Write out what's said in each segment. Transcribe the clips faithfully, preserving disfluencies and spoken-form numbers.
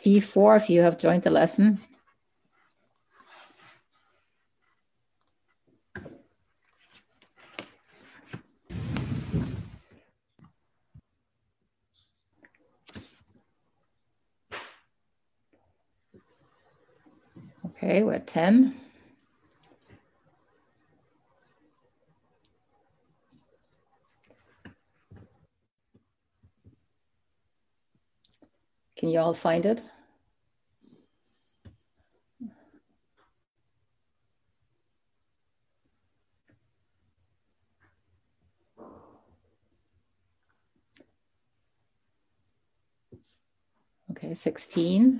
C four if you have joined the lesson. Okay, we're at ten. Can you all find it? Okay, sixteen.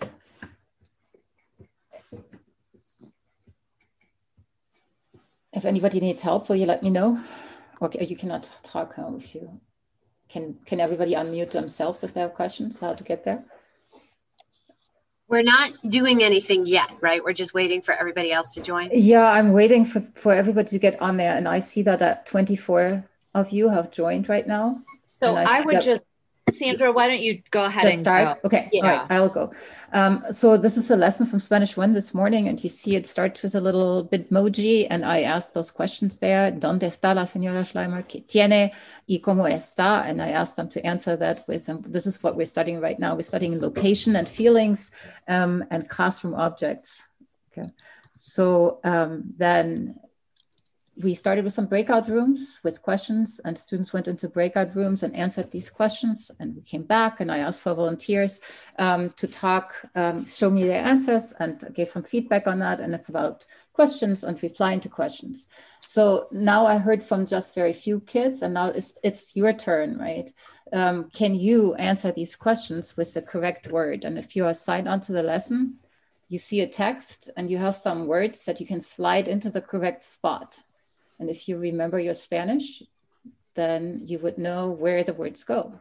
If anybody needs help, will you let me know? Okay, you cannot talk now if you can. Can everybody unmute themselves if they have questions? How to get there? We're not doing anything yet, right? We're just waiting for everybody else to join. Yeah, I'm waiting for, for everybody to get on there. And I see that, that twenty-four of you have joined right now. So I, I would that, just, Sandra, why don't you go ahead just and start? go. Okay, Yeah. All right, I'll go. Um, so this is a lesson from Spanish one this morning, and you see it starts with a little Bitmoji, and I asked those questions there. ¿Dónde está la señora Schleimer? ¿Qué tiene? ¿Y cómo está? And I asked them to answer that with, and this is what we're studying right now. We're studying location and feelings um, and classroom objects. Okay, so um, then we started with some breakout rooms with questions, and students went into breakout rooms and answered these questions. And we came back and I asked for volunteers um, to talk, um, show me their answers, and gave some feedback on that. And it's about questions and replying to questions. So now I heard from just very few kids, and now it's, it's your turn, right? Um, can you answer these questions with the correct word? And if you are signed onto the lesson, you see a text and you have some words that you can slide into the correct spot. And if you remember your Spanish, then you would know where the words go.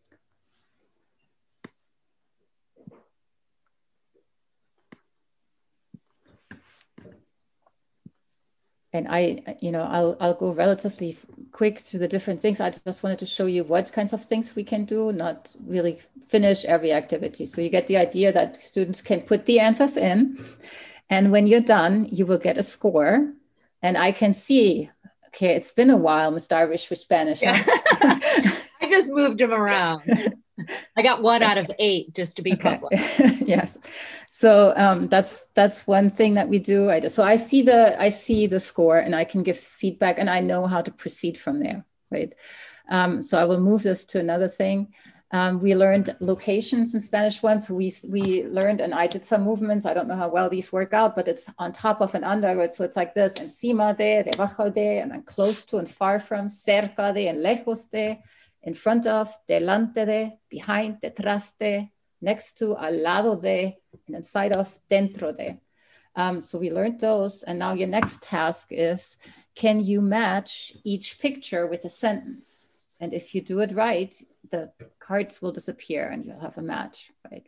And I, you know, I'll, I'll go relatively quick through the different things. I just wanted to show you what kinds of things we can do, not really finish every activity. So you get the idea that students can put the answers in. And when you're done, you will get a score. And I can see, okay, it's been a while, Miz Darvish, with Spanish. Yeah. Huh? I just moved them around. I got one out of eight, just to be okay. public. Yes. So um, that's that's one thing that we do. I just, so I see the I see the score, and I can give feedback, and I know how to proceed from there. Right. Um, so I will move this to another thing. Um, we learned locations in Spanish one. So we, we learned, and I did some movements. I don't know how well these work out, but it's on top of and under. So it's like this: encima de, debajo de, and then close to and far from, cerca de and lejos de, in front of, delante de, behind, detrás de, next to, al lado de, and inside of, dentro de. Um, so we learned those. And now your next task is, can you match each picture with a sentence? And if you do it right, the cards will disappear and you'll have a match, right?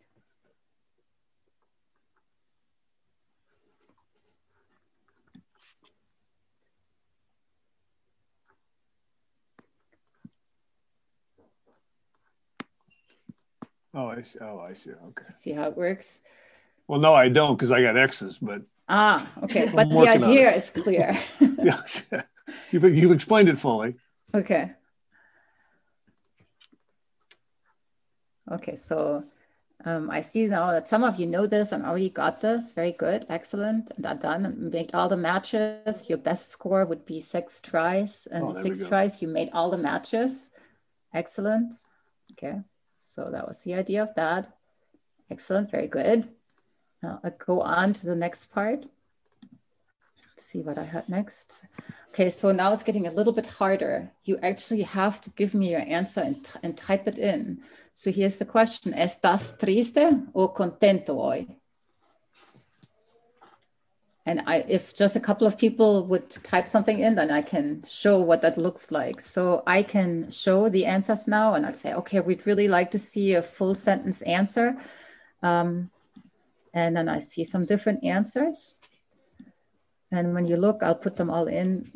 Oh, I see. Oh, I see. Okay. See how it works? Well, no, I don't, because I got X's, but. Ah, okay. But the idea is clear. Yes. You've, you've explained it fully. Okay. Okay, so um, I see now that some of you know this and already got this. Very good, excellent. And that done and made all the matches. Your best score would be six tries, and Oh, six tries you made all the matches. Excellent. Okay, so that was the idea of that. Excellent, very good. Now I'll go on to the next part. Let's see what I had next. Okay, so now it's getting a little bit harder. You actually have to give me your answer and, and type it in. So here's the question: ¿Estás triste o contento hoy? And I, if just a couple of people would type something in, then I can show what that looks like. So I can show the answers now, and I'll say, okay, we'd really like to see a full sentence answer. Um, and then I see some different answers. And when you look, I'll put them all in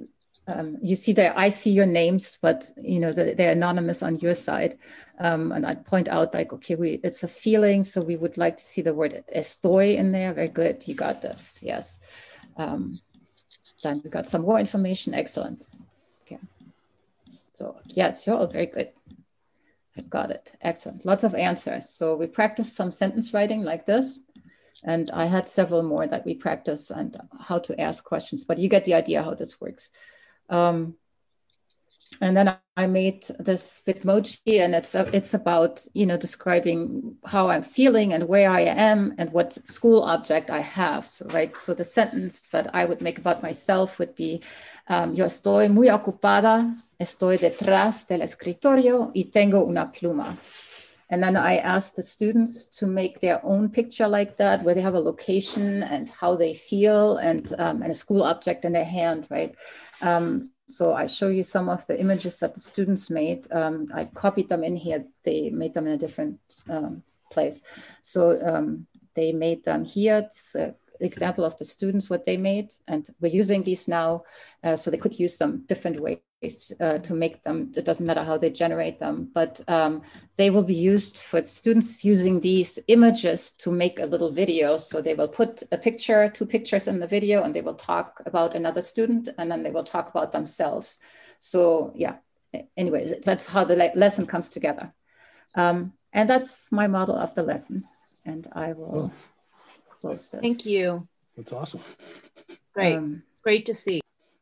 Um, you see there, I see your names, but you know the, they're anonymous on your side. Um, and I'd point out like, okay, we it's a feeling, so we would like to see the word estoy in there. Very good, you got this. Yes. Um, then we got some more information. Excellent. Okay. So yes, you're all very good. I got it. Excellent. Lots of answers. So we practiced some sentence writing like this. And I had several more that we practiced and how to ask questions, but you get the idea how this works. Um, and then I made this Bitmoji, and it's a, it's about, you know, describing how I'm feeling and where I am and what school object I have. So, right. So the sentence that I would make about myself would be, um, yo estoy muy ocupada, estoy detrás del escritorio y tengo una pluma. And then I asked the students to make their own picture like that, where they have a location and how they feel, and, um, and a school object in their hand, right? Um, so I show you some of the images that the students made. Um, I copied them in here. They made them in a different um, place. So um, they made them here. This uh, example of the students, what they made. And we're using these now, uh, so they could use them different ways. Uh, to make them, it doesn't matter how they generate them, but um, they will be used for students using these images to make a little video. So they will put a picture, two pictures in the video, and they will talk about another student, and then they will talk about themselves. So yeah, anyways, that's how the le lesson comes together. Um, and that's my model of the lesson. And I will oh. close this. Thank you. That's awesome. Great, Um, great to see.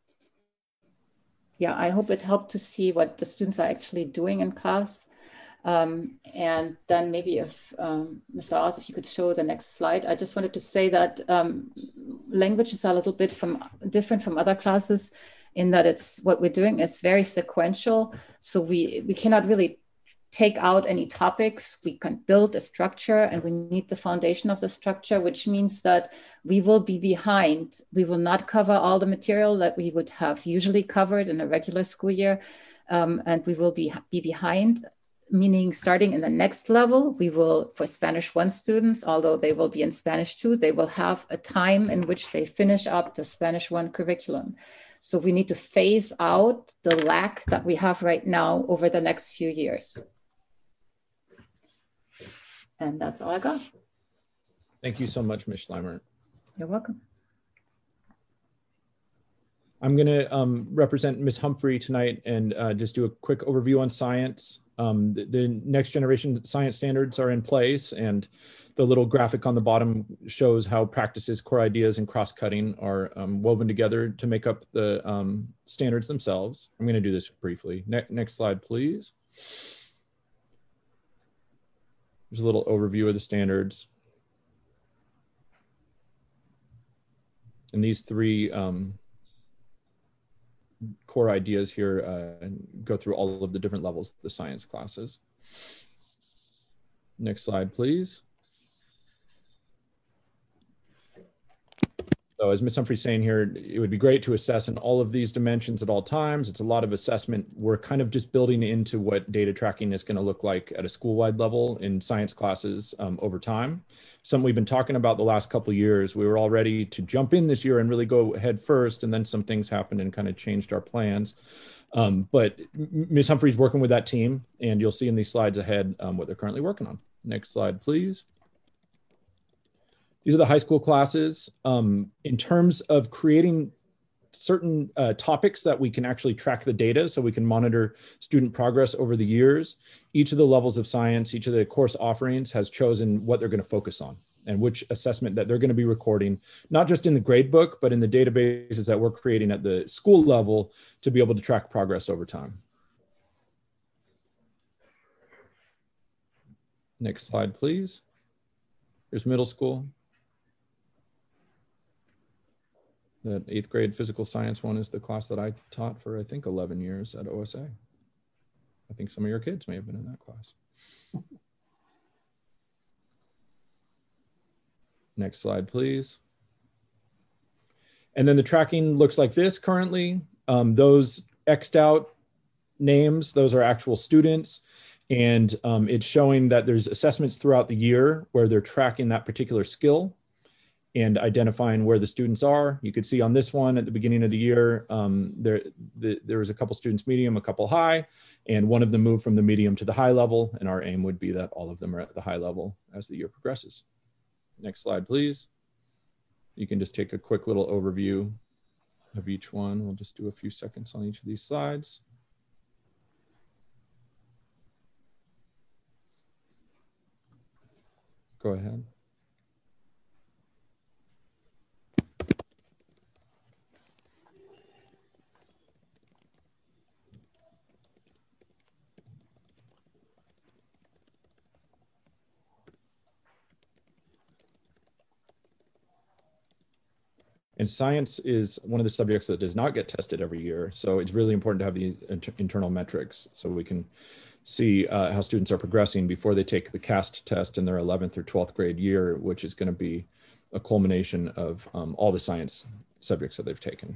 Yeah, I hope it helped to see what the students are actually doing in class. Um, and then maybe if, um, Mister Oz, if you could show the next slide. I just wanted to say that um, languages are a little bit from different from other classes in that it's what we're doing is very sequential. So we, we cannot really take out any topics. We can build a structure, and we need the foundation of the structure, which means that we will be behind. We will not cover all the material that we would have usually covered in a regular school year. Um, and we will be, be behind, meaning starting in the next level, we will, for Spanish one students, although they will be in Spanish two, they will have a time in which they finish up the Spanish one curriculum. So we need to phase out the lack that we have right now over the next few years. And that's all I got. Thank you so much, Miz Schleimer. You're welcome. I'm going to um, represent Miz Humphrey tonight and uh, just do a quick overview on science. Um, the, the next generation science standards are in place, and the little graphic on the bottom shows how practices, core ideas, and cross-cutting are um, woven together to make up the um, standards themselves. I'm going to do this briefly. Ne next slide, please. There's a little overview of the standards. And these three um, core ideas here uh, go through all of the different levels of the science classes. Next slide, please. So as Miz Humphrey's saying here, it would be great to assess in all of these dimensions at all times. It's a lot of assessment. We're kind of just building into what data tracking is going to look like at a school-wide level in science classes um, over time. Something we've been talking about the last couple of years. We were all ready to jump in this year and really go head first, and then some things happened and kind of changed our plans. Um, but Miz Humphrey's working with that team, and you'll see in these slides ahead um, what they're currently working on. Next slide, please. These are the high school classes. Um, in terms of creating certain uh, topics that we can actually track the data so we can monitor student progress over the years, each of the levels of science, each of the course offerings has chosen what they're going to focus on and which assessment that they're going to be recording, not just in the grade book, but in the databases that we're creating at the school level to be able to track progress over time. Next slide, please. There's middle school. That eighth grade physical science one is the class that I taught for, I think, eleven years at O S A. I think some of your kids may have been in that class. Next slide, please. And then the tracking looks like this currently. Um, those X'd out names, those are actual students. And um, it's showing that there's assessments throughout the year where they're tracking that particular skill. and identifying where the students are. You could see on this one at the beginning of the year, um, there, the, there was a couple students medium, a couple high, and one of them moved from the medium to the high level. And our aim would be that all of them are at the high level as the year progresses. Next slide, please. You can just take a quick little overview of each one. We'll just do a few seconds on each of these slides. Go ahead. And science is one of the subjects that does not get tested every year. So it's really important to have the inter internal metrics so we can see uh, how students are progressing before they take the CAST test in their eleventh or twelfth grade year, which is going to be a culmination of um, all the science subjects that they've taken.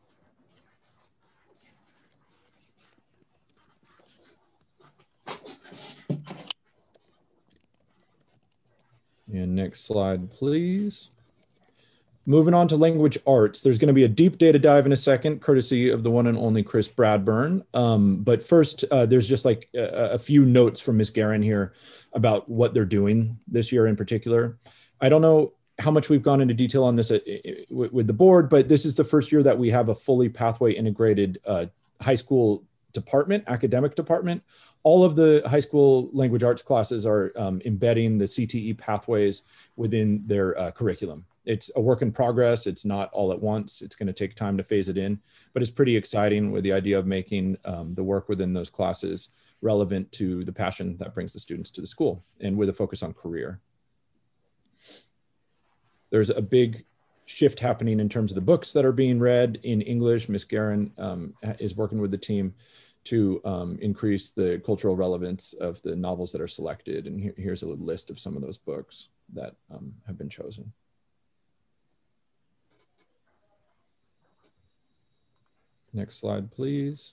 And next slide, please. Moving on to language arts, there's going to be a deep data dive in a second, courtesy of the one and only Chris Bradburn. Um, but first, uh, there's just like a, a few notes from Miz Guerin here about what they're doing this year in particular. I don't know how much we've gone into detail on this uh, with the board, but this is the first year that we have a fully pathway integrated uh, high school department, academic department. All of the high school language arts classes are um, embedding the C T E pathways within their uh, curriculum. It's a work in progress. It's not all at once. It's going to take time to phase it in, but it's pretty exciting with the idea of making um, the work within those classes relevant to the passion that brings the students to the school and with a focus on career. There's a big shift happening in terms of the books that are being read in English. Miz Guerin um, is working with the team to um, increase the cultural relevance of the novels that are selected. And here, here's a list of some of those books that um, have been chosen. Next slide, please.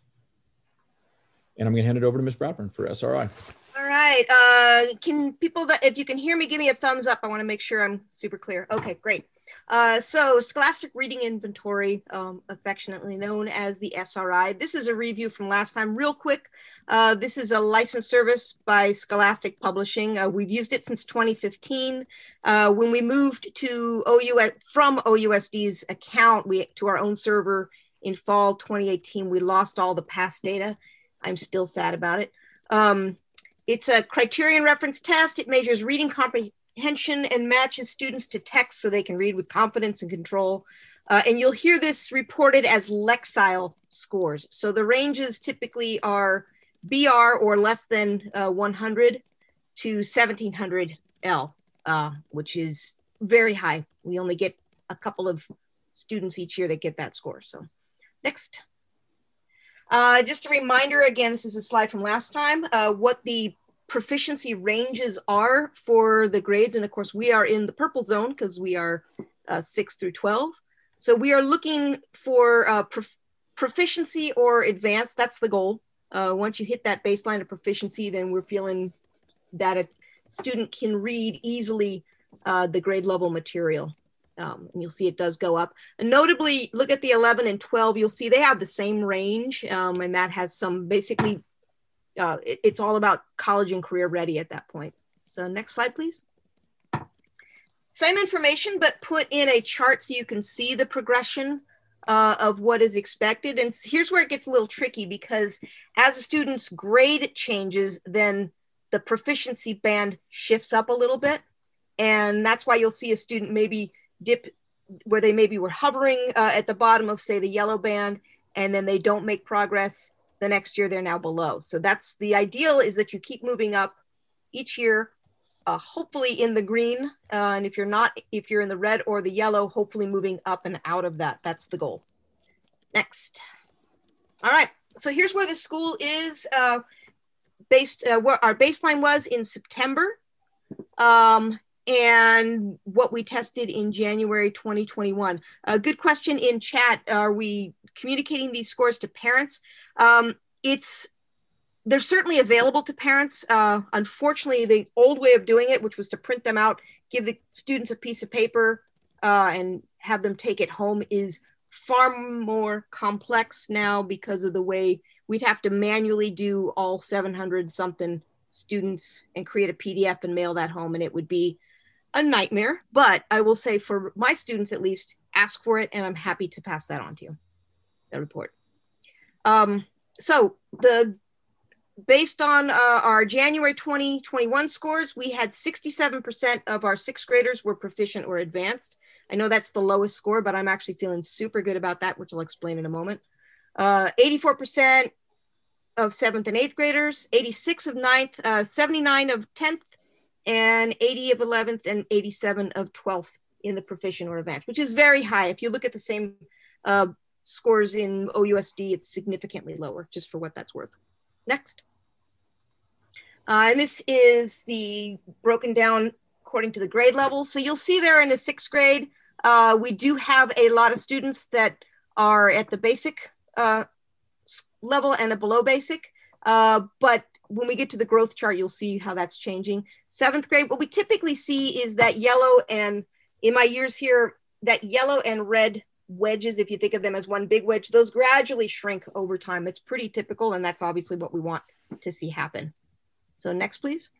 And I'm gonna hand it over to Miz Bradburn for S R I. All right, uh, can people, that, if you can hear me, give me a thumbs up. I wanna make sure I'm super clear. Okay, great. Uh, so Scholastic Reading Inventory, um, affectionately known as the S R I. This is a review from last time, real quick. Uh, this is a licensed service by Scholastic Publishing. Uh, we've used it since twenty fifteen. Uh, when we moved to O U S, from O U S D's account we, to our own server, in fall twenty eighteen, we lost all the past data. I'm still sad about it. Um, it's a criterion reference test. It measures reading comprehension and matches students to text so they can read with confidence and control. Uh, and you'll hear this reported as Lexile scores. So the ranges typically are B R or less than uh, one hundred to seventeen hundred L, uh, which is very high. We only get a couple of students each year that get that score, so. Next. Uh, just a reminder, again, this is a slide from last time, uh, what the proficiency ranges are for the grades. And of course, we are in the purple zone because we are uh, six through twelve. So we are looking for uh, prof proficiency or advanced. That's the goal. Uh, once you hit that baseline of proficiency, then we're feeling that a student can read easily uh, the grade level material. Um, and you'll see it does go up. And notably, look at the eleven and twelve, you'll see they have the same range, um, and that has some basically, uh, it, it's all about college and career ready at that point. So next slide, please. Same information, but put in a chart so you can see the progression uh, of what is expected. And here's where it gets a little tricky, because as a student's grade changes, then the proficiency band shifts up a little bit. And that's why you'll see a student maybe dip where they maybe were hovering uh, at the bottom of, say, the yellow band, and then they don't make progress. The next year, they're now below. So that's the ideal, is that you keep moving up each year, uh, hopefully in the green. Uh, and if you're not, if you're in the red or the yellow, hopefully moving up and out of that. That's the goal. Next. All right. So here's where the school is uh, based, uh, where our baseline was in September. Um, and what we tested in January twenty twenty-one. A good question in chat. Are we communicating these scores to parents? Um, it's, they're certainly available to parents. Uh, unfortunately, the old way of doing it, which was to print them out, give the students a piece of paper uh, and have them take it home is far more complex now because of the way we'd have to manually do all seven hundred something students and create a P D F and mail that home, and it would be a nightmare. But I will say for my students at least, ask for it, and I'm happy to pass that on to you, that report. Um, so the based on uh, our January twenty twenty-one scores, we had sixty-seven percent of our sixth graders were proficient or advanced. I know that's the lowest score, but I'm actually feeling super good about that, which I'll explain in a moment. Uh, eighty-four percent of seventh and eighth graders, eighty-six of ninth, uh, seventy-nine of tenth, and eighty of eleventh, and eighty-seven of twelfth in the proficient or advanced, which is very high. If you look at the same uh, scores in O U S D, it's significantly lower, just for what that's worth. Next. Uh, and this is the broken down according to the grade levels. So you'll see there in the sixth grade, uh, we do have a lot of students that are at the basic uh, level and a below basic. Uh, but when we get to the growth chart, you'll see how that's changing. Seventh grade, what we typically see is that yellow, and in my years here, that yellow and red wedges, if you think of them as one big wedge, those gradually shrink over time. That's pretty typical, and that's obviously what we want to see happen. So next, please.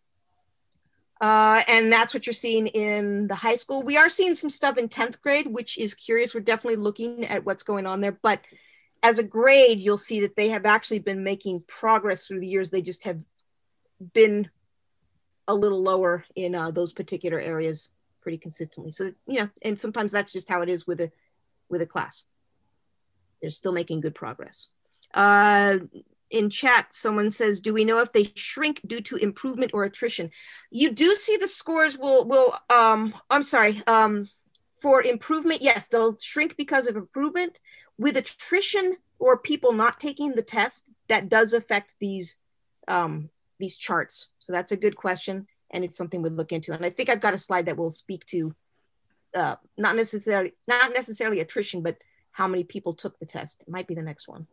Uh, and that's what you're seeing in the high school. We are seeing some stuff in tenth grade, which is curious. We're definitely looking at what's going on there. But as a grade, you'll see that they have actually been making progress through the years. They just have been a little lower in uh, those particular areas pretty consistently. So, you know, and sometimes that's just how it is with a, with a class. They're still making good progress. Uh, in chat, someone says, do we know if they shrink due to improvement or attrition? You do see the scores will, will um, I'm sorry, um, for improvement, yes, they'll shrink because of improvement. With attrition or people not taking the test, that does affect these, um, these charts. So that's a good question, and it's something we'll look into. And I think I've got a slide that will speak to uh, not necessarily, not necessarily attrition, but how many people took the test. It might be the next one.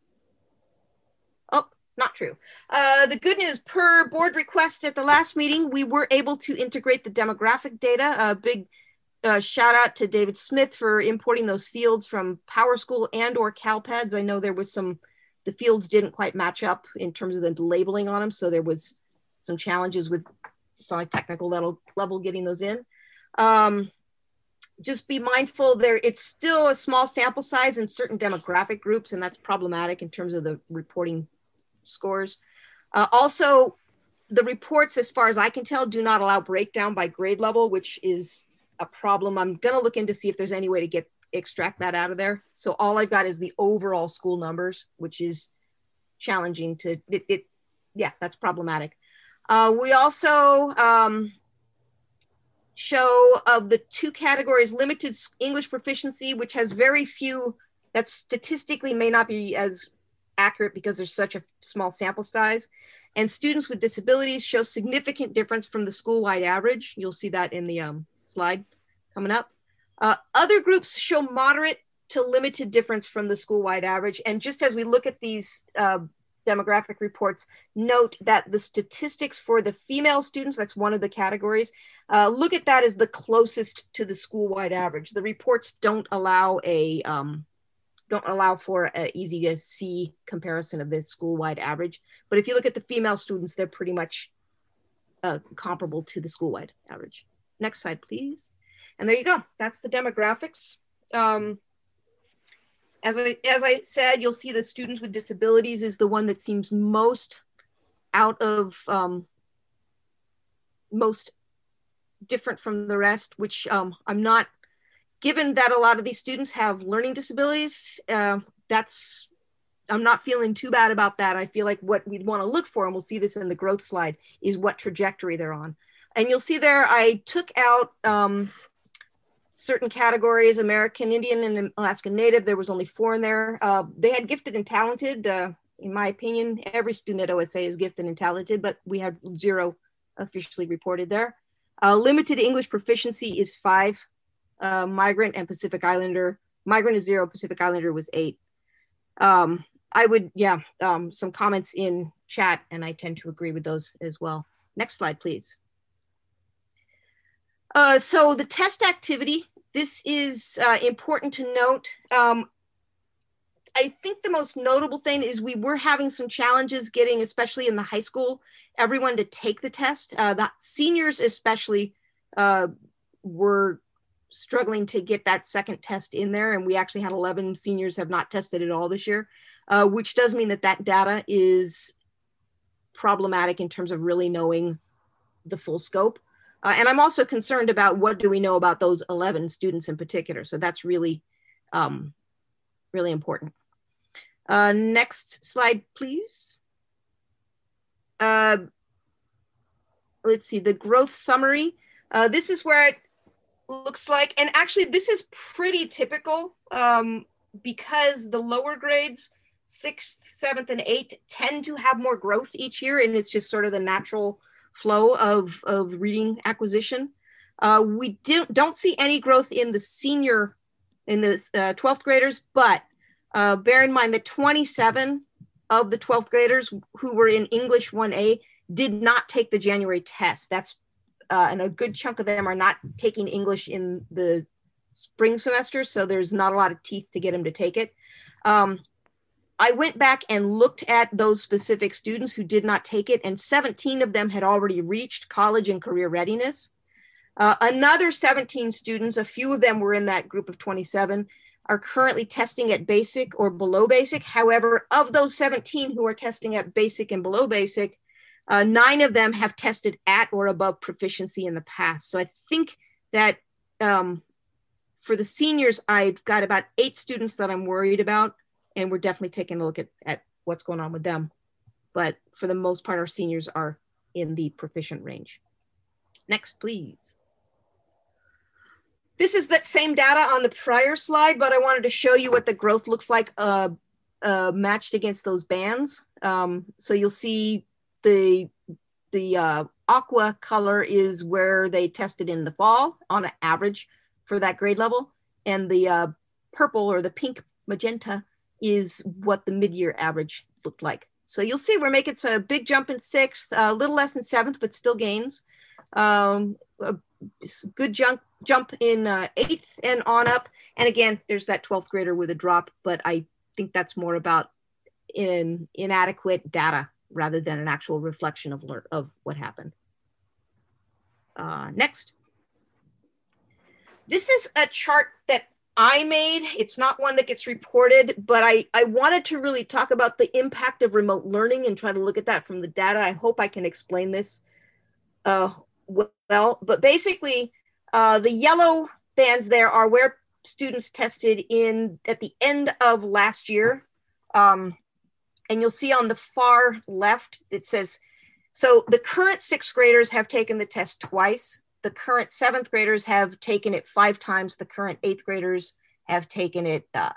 Oh, not true. Uh, the good news, per board request at the last meeting, we were able to integrate the demographic data. A big uh, shout out to David Smith for importing those fields from PowerSchool and or CalPads. I know there was some, the fields didn't quite match up in terms of the labeling on them. So there was some challenges with just on a technical level, level getting those in. Um, just be mindful there, it's still a small sample size in certain demographic groups, and that's problematic in terms of the reporting scores. Uh, also, the reports, as far as I can tell, do not allow breakdown by grade level, which is a problem. I'm gonna look into see if there's any way to get extract that out of there. So all I've got is the overall school numbers, which is challenging to, it, it yeah, that's problematic. Uh, we also um, show of the two categories, limited English proficiency, which has very few, that statistically may not be as accurate because there's such a small sample size, and students with disabilities show significant difference from the school-wide average. You'll see that in the um, slide coming up. Uh, other groups show moderate to limited difference from the school-wide average. And just as we look at these uh, demographic reports, note that the statistics for the female students, that's one of the categories, uh, look at that as the closest to the school-wide average. The reports don't allow a, um, don't allow for an easy to see comparison of the school-wide average. But if you look at the female students, they're pretty much uh, comparable to the school-wide average. Next slide, please. And there you go, that's the demographics. Um, as, I, as I said, you'll see the students with disabilities is the one that seems most out of, um, most different from the rest, which um, I'm not, given that a lot of these students have learning disabilities, uh, that's, I'm not feeling too bad about that. I feel like what we'd want to look for, and we'll see this in the growth slide, is what trajectory they're on. And you'll see there, I took out um, certain categories, American Indian and Alaskan Native. There was only four in there. Uh, they had gifted and talented. Uh, in my opinion, every student at O S A is gifted and talented, but we had zero officially reported there. Uh, limited English proficiency is five. Uh, migrant and Pacific Islander. Migrant is zero, Pacific Islander was eight. Um, I would, yeah, um, some comments in chat, and I tend to agree with those as well. Next slide, please. Uh, so the test activity this is uh, important to note. Um, I think the most notable thing is we were having some challenges getting, especially in the high school, everyone to take the test. Uh, the seniors especially uh, were struggling to get that second test in there. And we actually had eleven seniors have not tested at all this year, uh, which does mean that that data is problematic in terms of really knowing the full scope. Uh, and I'm also concerned about what do we know about those eleven students in particular. So that's really, um, really important. Uh, next slide, please. Uh, let's see, the growth summary. Uh, this is where it looks like, and actually this is pretty typical um, because the lower grades, sixth, seventh, and eighth tend to have more growth each year, and it's just sort of the natural flow of, of reading acquisition. Uh, we do, don't see any growth in the senior, in the uh, twelfth graders, but uh, bear in mind that twenty-seven of the twelfth graders who were in English one A did not take the January test. That's, uh, and a good chunk of them are not taking English in the spring semester, so there's not a lot of teeth to get them to take it. Um, I went back and looked at those specific students who did not take it, and seventeen of them had already reached college and career readiness. Uh, another seventeen students, a few of them were in that group of twenty-seven, are currently testing at basic or below basic. However, of those seventeen who are testing at basic and below basic, uh, nine of them have tested at or above proficiency in the past. So I think that um, for the seniors, I've got about eight students that I'm worried about, and we're definitely taking a look at, at what's going on with them. But for the most part, our seniors are in the proficient range. Next, please. This is that same data on the prior slide, but I wanted to show you what the growth looks like uh, uh, matched against those bands. Um, so you'll see the, the uh, aqua color is where they tested in the fall on an average for that grade level. And the uh, purple or the pink magenta is what the mid-year average looked like. So you'll see we're making a big jump in sixth, a little less in seventh, but still gains. Um, a good jump jump in uh, eighth and on up. And again, there's that twelfth grader with a drop, but I think that's more about in, inadequate data rather than an actual reflection of, of what happened. Uh, next. This is a chart that I made. It's not one that gets reported, but I, I wanted to really talk about the impact of remote learning and try to look at that from the data. I hope I can explain this uh, well, but basically uh, the yellow bands there are where students tested in at the end of last year. Um, and you'll see on the far left, it says, so the current sixth graders have taken the test twice. The current seventh graders have taken it five times. The current eighth graders have taken it uh,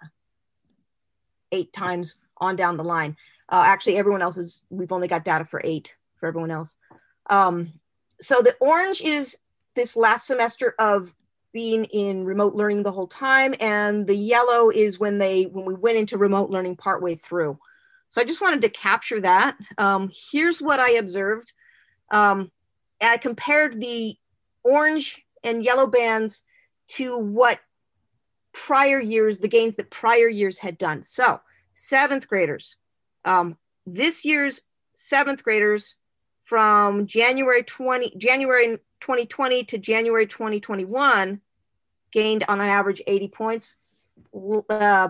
eight times on down the line. Uh, actually, everyone else is, we've only got data for eight for everyone else. Um, so the orange is this last semester of being in remote learning the whole time. And the yellow is when they, when we went into remote learning partway through. So I just wanted to capture that. Um, here's what I observed. Um, I compared the orange and yellow bands to what prior years, the gains that prior years had done. So seventh graders, um, this year's seventh graders from January twentieth, January twenty twenty to January twenty twenty-one gained on an average eighty points. Uh,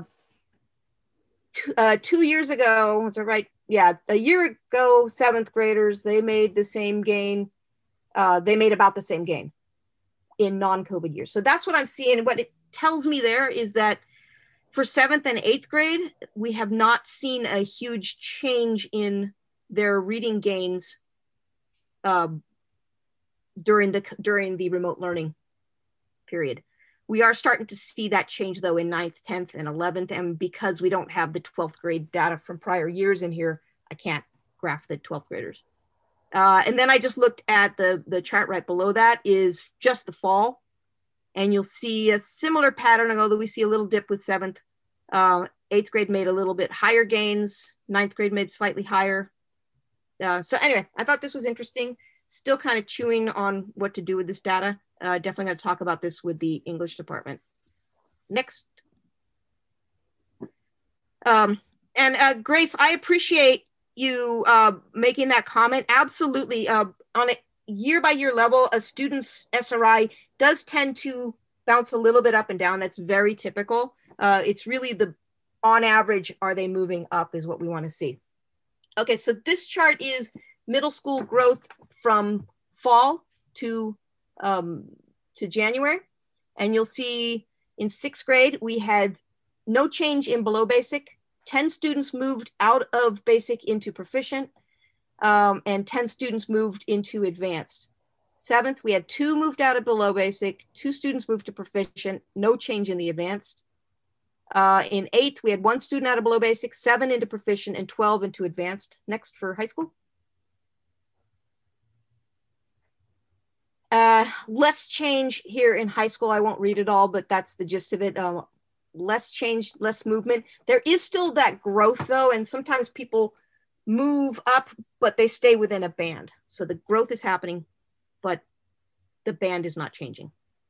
two, uh, two years ago, is that right? Yeah, a year ago, seventh graders, they made the same gain. Uh, they made about the same gain in non-COVID years. So that's what I'm seeing. And what it tells me there is that for seventh and eighth grade, we have not seen a huge change in their reading gains um, during the during the remote learning period. We are starting to see that change though in ninth, tenth, and eleventh. And because we don't have the twelfth grade data from prior years in here, I can't graph the twelfth graders. Uh, and then I just looked at the, the chart right below that is just the fall. And you'll see a similar pattern, although we see a little dip with seventh. Uh, eighth grade made a little bit higher gains. Ninth grade made slightly higher. Uh, so anyway, I thought this was interesting. Still kind of chewing on what to do with this data. Uh, definitely going to talk about this with the English department. Next. Um, and uh, Grace, I appreciate you uh, making that comment. Absolutely. Uh, on a year by year level, a student's S R I does tend to bounce a little bit up and down. That's very typical. Uh, it's really the, on average, are they moving up is what we want to see. Okay, so this chart is middle school growth from fall to, um, to January. And you'll see in sixth grade, we had no change in below basic. ten students moved out of basic into proficient, um, and ten students moved into advanced. Seventh, we had two moved out of below basic, two students moved to proficient, no change in the advanced. Uh, in eighth, we had one student out of below basic, seven into proficient, and twelve into advanced. Next for high school. Uh, less change here in high school. I won't read it all, but that's the gist of it. Um, less change, less movement. There is still that growth though, and sometimes people move up, but they stay within a band. So the growth is happening, but the band is not changing.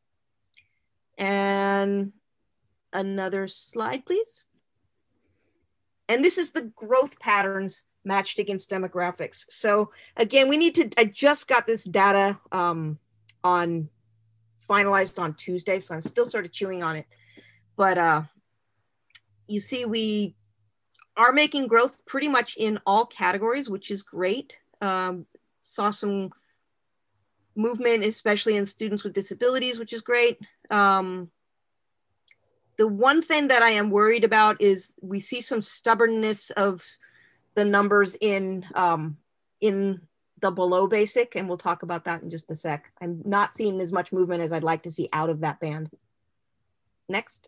And another slide, please. And this is the growth patterns matched against demographics. So again, we need to, I just got this data um, on, finalized on Tuesday, so I'm still sort of chewing on it. But uh, you see we are making growth pretty much in all categories, which is great. Um, saw some movement, especially in students with disabilities, which is great. Um, the one thing that I am worried about is we see some stubbornness of the numbers in, um, in the below basic, and we'll talk about that in just a sec. I'm not seeing as much movement as I'd like to see out of that band. Next.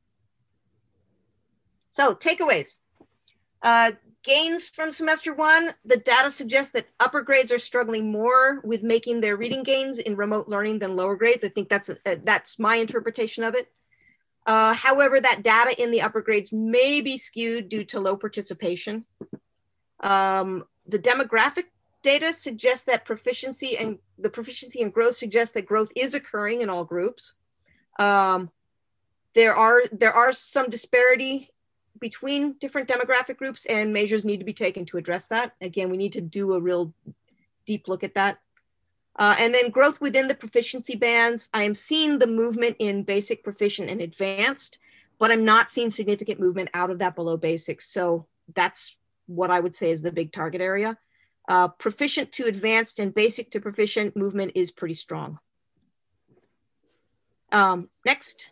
So takeaways. Uh, gains from semester one, the data suggests that upper grades are struggling more with making their reading gains in remote learning than lower grades. I think that's, a, that's my interpretation of it. Uh, however, that data in the upper grades may be skewed due to low participation. Um, the demographic data suggests that proficiency and the proficiency and growth suggests that growth is occurring in all groups. Um, there are, there are some disparity between different demographic groups, and measures need to be taken to address that. Again, we need to do a real deep look at that. Uh, and then growth within the proficiency bands. I am seeing the movement in basic, proficient, and advanced, but I'm not seeing significant movement out of that below basic. So that's what I would say is the big target area. Uh, proficient to advanced and basic to proficient movement is pretty strong. Um, next.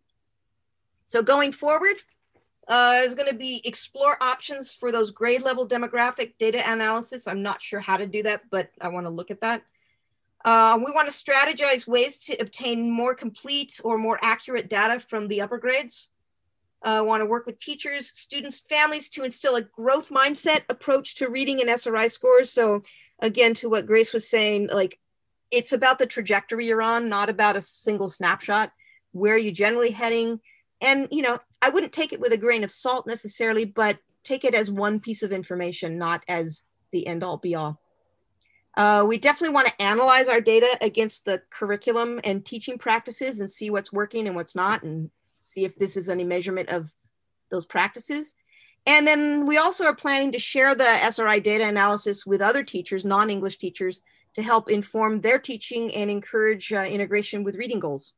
So going forward, Uh, is going to be explore options for those grade level demographic data analysis. I'm not sure how to do that, but I want to look at that. Uh, we want to strategize ways to obtain more complete or more accurate data from the upper grades. I uh, want to work with teachers, students, families to instill a growth mindset approach to reading and S R I scores. So again, to what Grace was saying, like it's about the trajectory you're on, not about a single snapshot. Where are you generally heading? And, you know, I wouldn't take it with a grain of salt necessarily, but take it as one piece of information, not as the end all be all. Uh, we definitely want to analyze our data against the curriculum and teaching practices and see what's working and what's not, and see if this is any measurement of those practices. And then we also are planning to share the S R I data analysis with other teachers, non-English teachers, to help inform their teaching and encourage uh, integration with reading goals.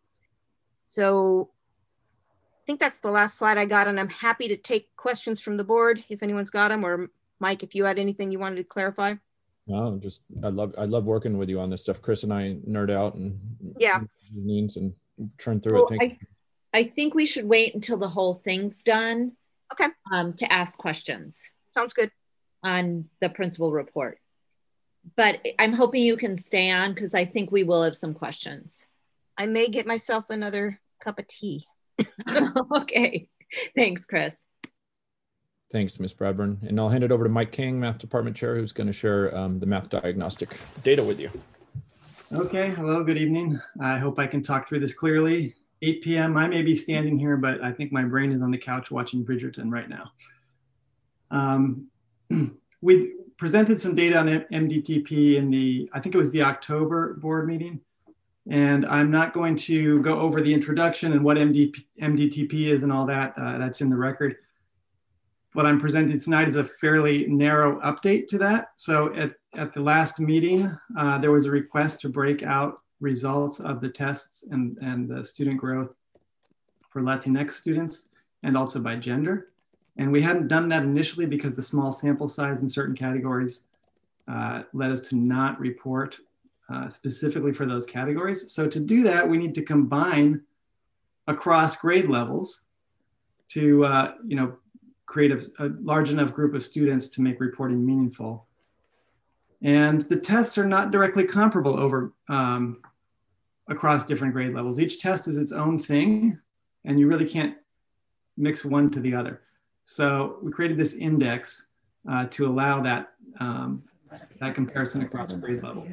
So I think that's the last slide I got, and I'm happy to take questions from the board if anyone's got them, or Mike, if you had anything you wanted to clarify. No, just I love I love working with you on this stuff. Chris and I nerd out and yeah, means and turn through well, it. Thank I, I think we should wait until the whole thing's done. Okay. Um, to ask questions. Sounds good. On the principal report, but I'm hoping you can stay on because I think we will have some questions. I may get myself another cup of tea. Okay, thanks, Chris. Thanks, Miz Bradburn. And I'll hand it over to Mike King, Math Department Chair, who's going to share um, the math diagnostic data with you. Okay, hello, good evening. I hope I can talk through this clearly. eight P M I may be standing here, but I think my brain is on the couch watching Bridgerton right now. Um, we presented some data on M D T P in the, I think it was the October board meeting. And I'm not going to go over the introduction and what M D P, M D T P is and all that. Uh, that's in the record. What I'm presenting tonight is a fairly narrow update to that. So at, at the last meeting, uh, there was a request to break out results of the tests and, and the student growth for Latinx students and also by gender. And we hadn't done that initially because the small sample size in certain categories uh, led us to not report uh, specifically for those categories. So to do that, we need to combine across grade levels to uh, you know, create a, a large enough group of students to make reporting meaningful. And the tests are not directly comparable over um, across different grade levels. Each test is its own thing, and you really can't mix one to the other. So we created this index uh, to allow that, um, that comparison across grade level.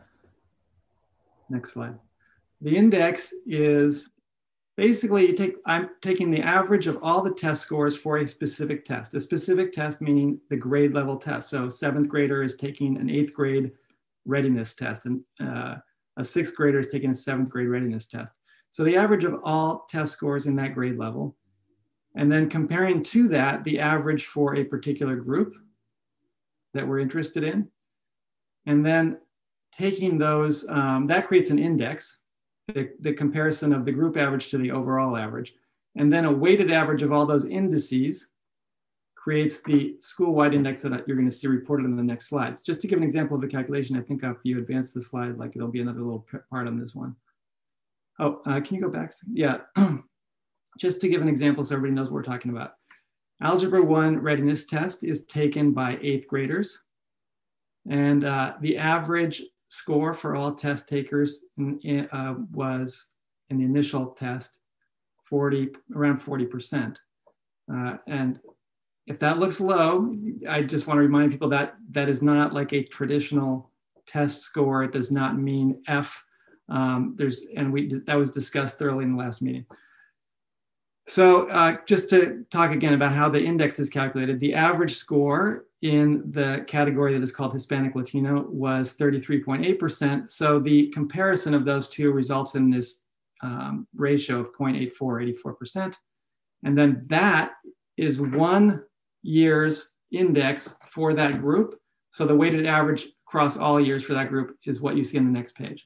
Next slide. The index is basically, you take, I'm taking the average of all the test scores for a specific test. A specific test meaning the grade level test. So seventh grader is taking an eighth grade readiness test, and uh, a sixth grader is taking a seventh grade readiness test. So the average of all test scores in that grade level, and then comparing to that the average for a particular group that we're interested in, and then taking those, um, that creates an index. The, the comparison of the group average to the overall average. And then a weighted average of all those indices creates the school-wide index that you're going to see reported in the next slides. Just to give an example of the calculation, I think if you advance the slide, like there'll be another little part on this one. Oh, uh, can you go back? Yeah, just to give an example so everybody knows what we're talking about. Algebra one readiness test is taken by eighth graders. And uh, the average score for all test takers in, uh, was in the initial test forty, around forty percent. Uh, and if that looks low, I just want to remind people that that is not like a traditional test score. It does not mean F. Um, there's, and we, that was discussed thoroughly in the last meeting. So uh, just to talk again about how the index is calculated, the average score in the category that is called Hispanic Latino was thirty-three point eight percent. So the comparison of those two results in this um, ratio of zero point eight four, eighty-four percent. And then that is one year's index for that group. So the weighted average across all years for that group is what you see on the next page.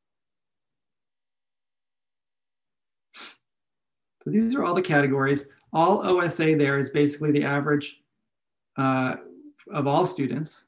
So these are all the categories. All O S A there is basically the average uh, of all students.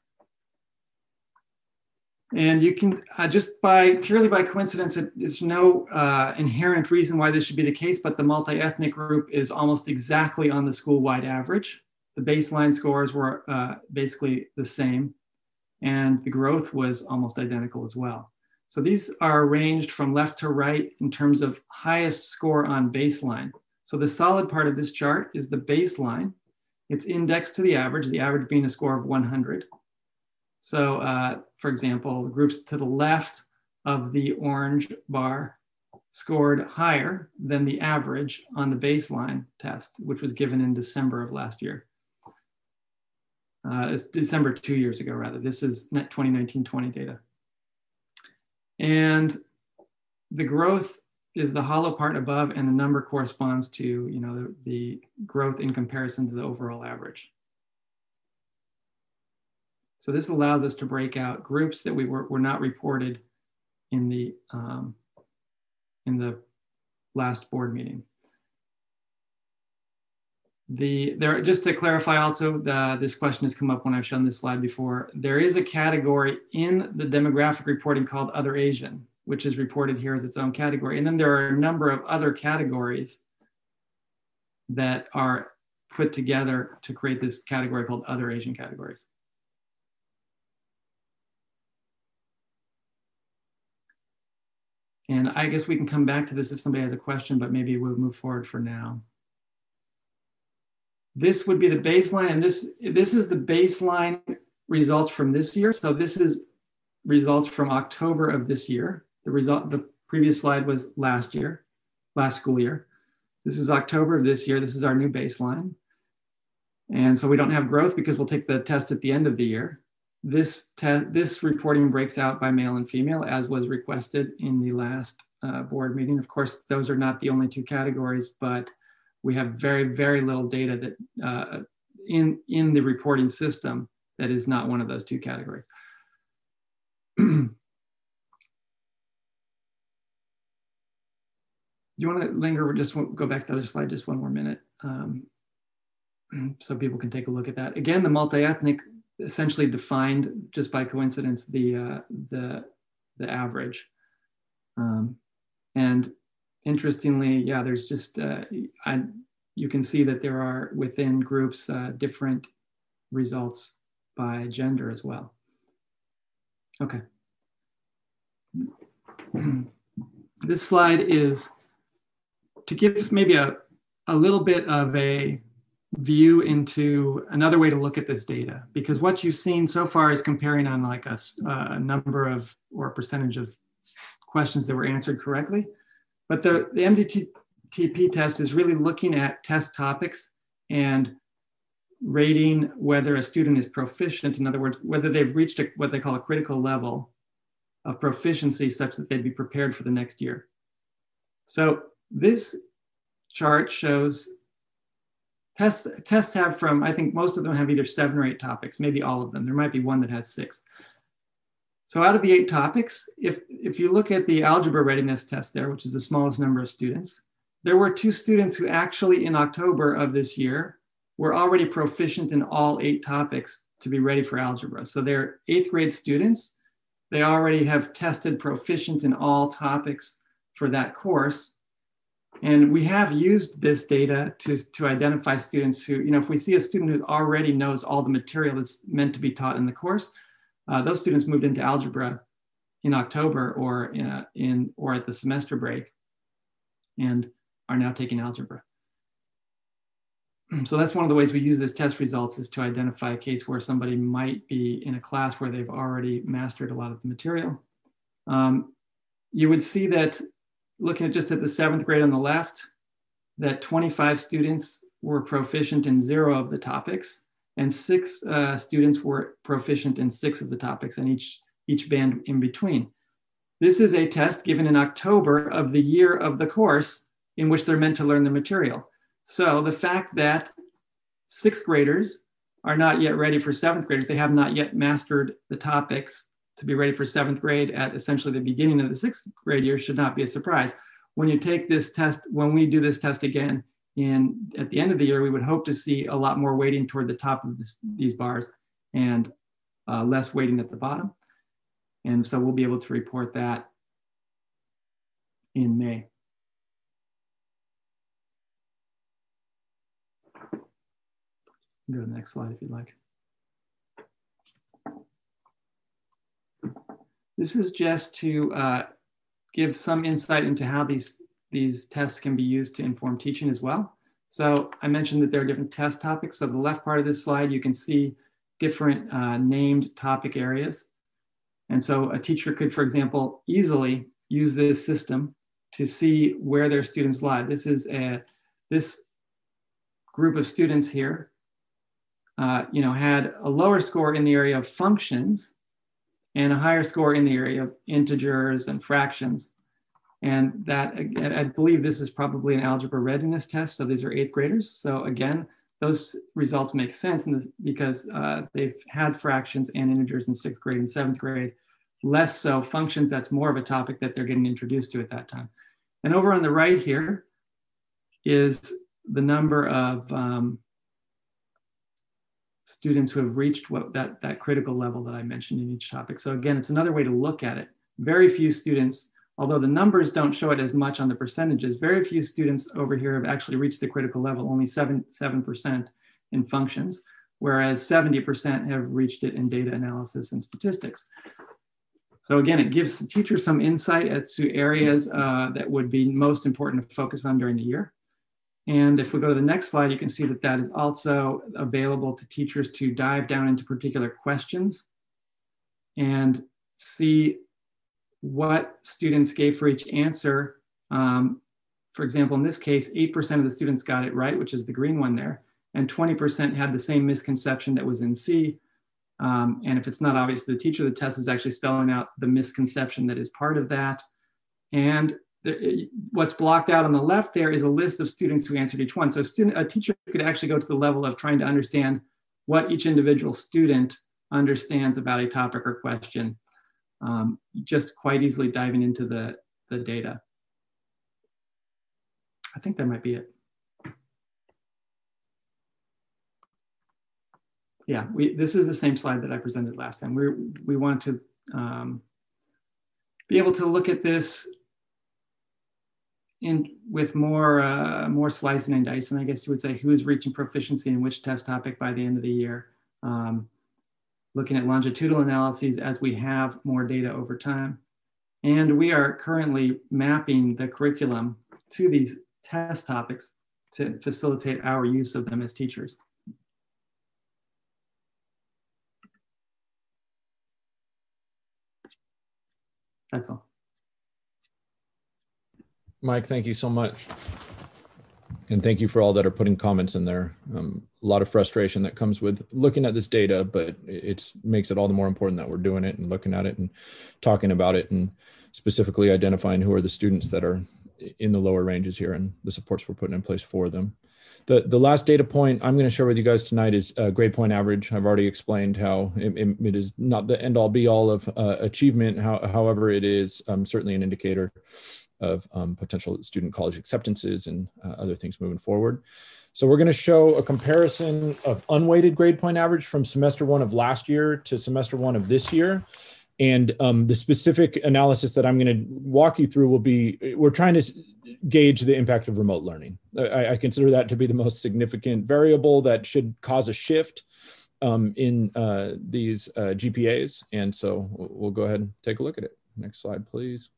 And you can, uh, just by, purely by coincidence, it, there's no uh, inherent reason why this should be the case, but the multi-ethnic group is almost exactly on the school-wide average. The baseline scores were uh, basically the same, and the growth was almost identical as well. So these are arranged from left to right in terms of highest score on baseline. So the solid part of this chart is the baseline. It's indexed to the average, the average being a score of one hundred. So uh, for example, the groups to the left of the orange bar scored higher than the average on the baseline test, which was given in December of last year. Uh, it's December two years ago, rather. This is twenty nineteen twenty data. And the growth is the hollow part above, and the number corresponds to, you know, the, the growth in comparison to the overall average. So this allows us to break out groups that we were, were not reported in the, um, in the last board meeting. The, there, just to clarify also, the, this question has come up when I've shown this slide before. There is a category in the demographic reporting called Other Asian, which is reported here as its own category. And then there are a number of other categories that are put together to create this category called Other Asian categories. And I guess we can come back to this if somebody has a question, but maybe we'll move forward for now. This would be the baseline, and this, this is the baseline results from this year. So this is results from October of this year. The result, the previous slide was last year, last school year. This is October of this year. This is our new baseline. And so we don't have growth because we'll take the test at the end of the year. this, this reporting breaks out by male and female, as was requested in the last uh, board meeting. Of course, those are not the only two categories, but we have very, very little data that uh, in, in the reporting system that is not one of those two categories. Do you want to linger, just go back to the other slide just one more minute, um, so people can take a look at that. Again, the multi-ethnic essentially defined just by coincidence the, uh, the, the average. Um, and interestingly, yeah, there's just, uh, I, you can see that there are within groups uh, different results by gender as well. Okay. This slide is to give maybe a, a little bit of a view into another way to look at this data, because what you've seen so far is comparing on like a, a number of or a percentage of questions that were answered correctly. But the, the M D T P test is really looking at test topics and rating whether a student is proficient. In other words, whether they've reached a, what they call a critical level of proficiency such that they'd be prepared for the next year. So this chart shows tests, tests have from, I think most of them have either seven or eight topics, maybe all of them. There might be one that has six. So out of the eight topics, if, if you look at the algebra readiness test there, which is the smallest number of students, there were two students who actually in October of this year were already proficient in all eight topics to be ready for algebra. So they're eighth grade students. They already have tested proficient in all topics for that course. And we have used this data to, to identify students who, you know, if we see a student who already knows all the material that's meant to be taught in the course, uh, those students moved into algebra in October or in, in or at the semester break and are now taking algebra. So that's one of the ways we use this test results, is to identify a case where somebody might be in a class where they've already mastered a lot of the material. Um, you would see that looking at just at the seventh grade on the left, that twenty-five students were proficient in zero of the topics, and six uh, students were proficient in six of the topics, and each, each band in between. This is a test given in October of the year of the course in which they're meant to learn the material. So the fact that sixth graders are not yet ready for seventh graders, they have not yet mastered the topics to be ready for seventh grade at essentially the beginning of the sixth grade year, should not be a surprise. When you take this test, when we do this test again in at the end of the year, we would hope to see a lot more weighting toward the top of this, these bars and uh, less weighting at the bottom. And so we'll be able to report that in May. Go to the next slide if you'd like. This is just to uh, give some insight into how these, these tests can be used to inform teaching as well. So I mentioned that there are different test topics. So the left part of this slide, you can see different uh, named topic areas. And so a teacher could, for example, easily use this system to see where their students lie. This is a, this group of students here Uh, you know, had a lower score in the area of functions and a higher score in the area of integers and fractions. And that, I believe this is probably an algebra readiness test. So these are eighth graders. So again, those results make sense in this because uh, they've had fractions and integers in sixth grade and seventh grade. Less so functions, that's more of a topic that they're getting introduced to at that time. And over on the right here is the number of um, students who have reached what that, that critical level that I mentioned in each topic. So again, it's another way to look at it. Very few students, although the numbers don't show it as much on the percentages, very few students over here have actually reached the critical level, only seven, seven percent in functions, whereas seventy percent have reached it in data analysis and statistics. So again, it gives the teacher some insight as to areas uh, that would be most important to focus on during the year. And if we go to the next slide, you can see that that is also available to teachers to dive down into particular questions and see what students gave for each answer. Um, for example, in this case, eight percent of the students got it right, which is the green one there, and twenty percent had the same misconception that was in C. Um, and if it's not obvious to the teacher, the test is actually spelling out the misconception that is part of that. And the, what's blocked out on the left there is a list of students who answered each one. So a, student, a teacher could actually go to the level of trying to understand what each individual student understands about a topic or question, um, just quite easily diving into the, the data. I think that might be it. Yeah, we, this is the same slide that I presented last time. We're, we want to um, be able to look at this in with more, uh, more slicing and dicing, I guess you would say, who is reaching proficiency in which test topic by the end of the year. Um, looking at longitudinal analyses as we have more data over time. And we are currently mapping the curriculum to these test topics to facilitate our use of them as teachers. That's all. Mike, thank you so much. And thank you for all that are putting comments in there. Um, a lot of frustration that comes with looking at this data, but it makes it all the more important that we're doing it and looking at it and talking about it and specifically identifying who are the students that are in the lower ranges here and the supports we're putting in place for them. The, the last data point I'm going to share with you guys tonight is uh, grade point average. I've already explained how it, it, it is not the end all be all of uh, achievement. How, however, it is um, certainly an indicator of um, potential student college acceptances and uh, other things moving forward. So we're going to show a comparison of unweighted grade point average from semester one of last year to semester one of this year. And um, the specific analysis that I'm going to walk you through will be, we're trying to gauge the impact of remote learning. I, I consider that to be the most significant variable that should cause a shift um, in uh, these uh, G P As. And so we'll go ahead and take a look at it. Next slide, please.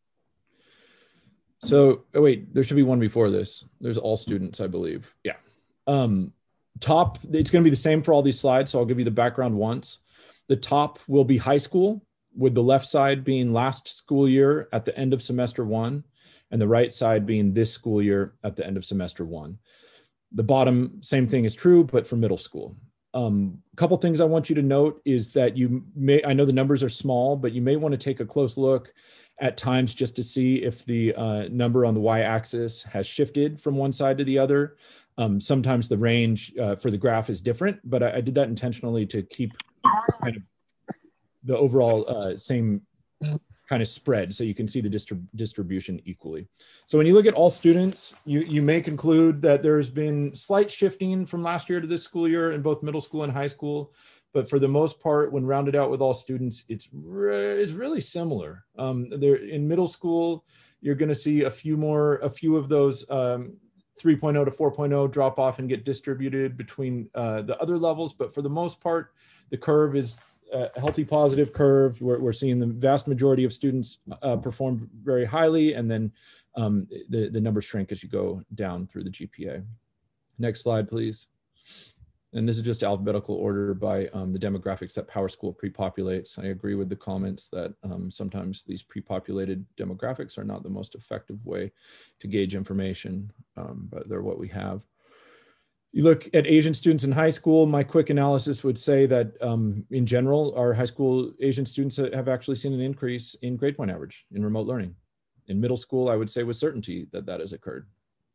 So, oh wait, there should be one before this. There's all students, I believe. Yeah. Um, top, it's going to be the same for all these slides. So I'll give you the background once. The top will be high school, with the left side being last school year at the end of semester one, and the right side being this school year at the end of semester one. The bottom, same thing is true, but for middle school. Um, a couple things I want you to note is that you may, I know the numbers are small, but you may want to take a close look at times just to see if the uh, number on the y-axis has shifted from one side to the other. Um, sometimes the range uh, for the graph is different, but I, I did that intentionally to keep kind of the overall uh, same kind of spread so you can see the distrib distribution equally. So when you look at all students, you, you may conclude that there's been slight shifting from last year to this school year in both middle school and high school. But for the most part, when rounded out with all students, it's, re it's really similar. Um, there, in middle school, you're going to see a few more, a few of those um, three point oh to four point oh drop off and get distributed between uh, the other levels. But for the most part, the curve is a healthy positive curve. We're, we're seeing the vast majority of students uh, perform very highly, and then um, the, the numbers shrink as you go down through the G P A. Next slide, please. And this is just alphabetical order by um, the demographics that PowerSchool pre-populates. I agree with the comments that um, sometimes these pre-populated demographics are not the most effective way to gauge information, um, but they're what we have. You look at Asian students in high school, my quick analysis would say that um, in general, our high school Asian students have actually seen an increase in grade point average in remote learning. In middle school, I would say with certainty that that has occurred.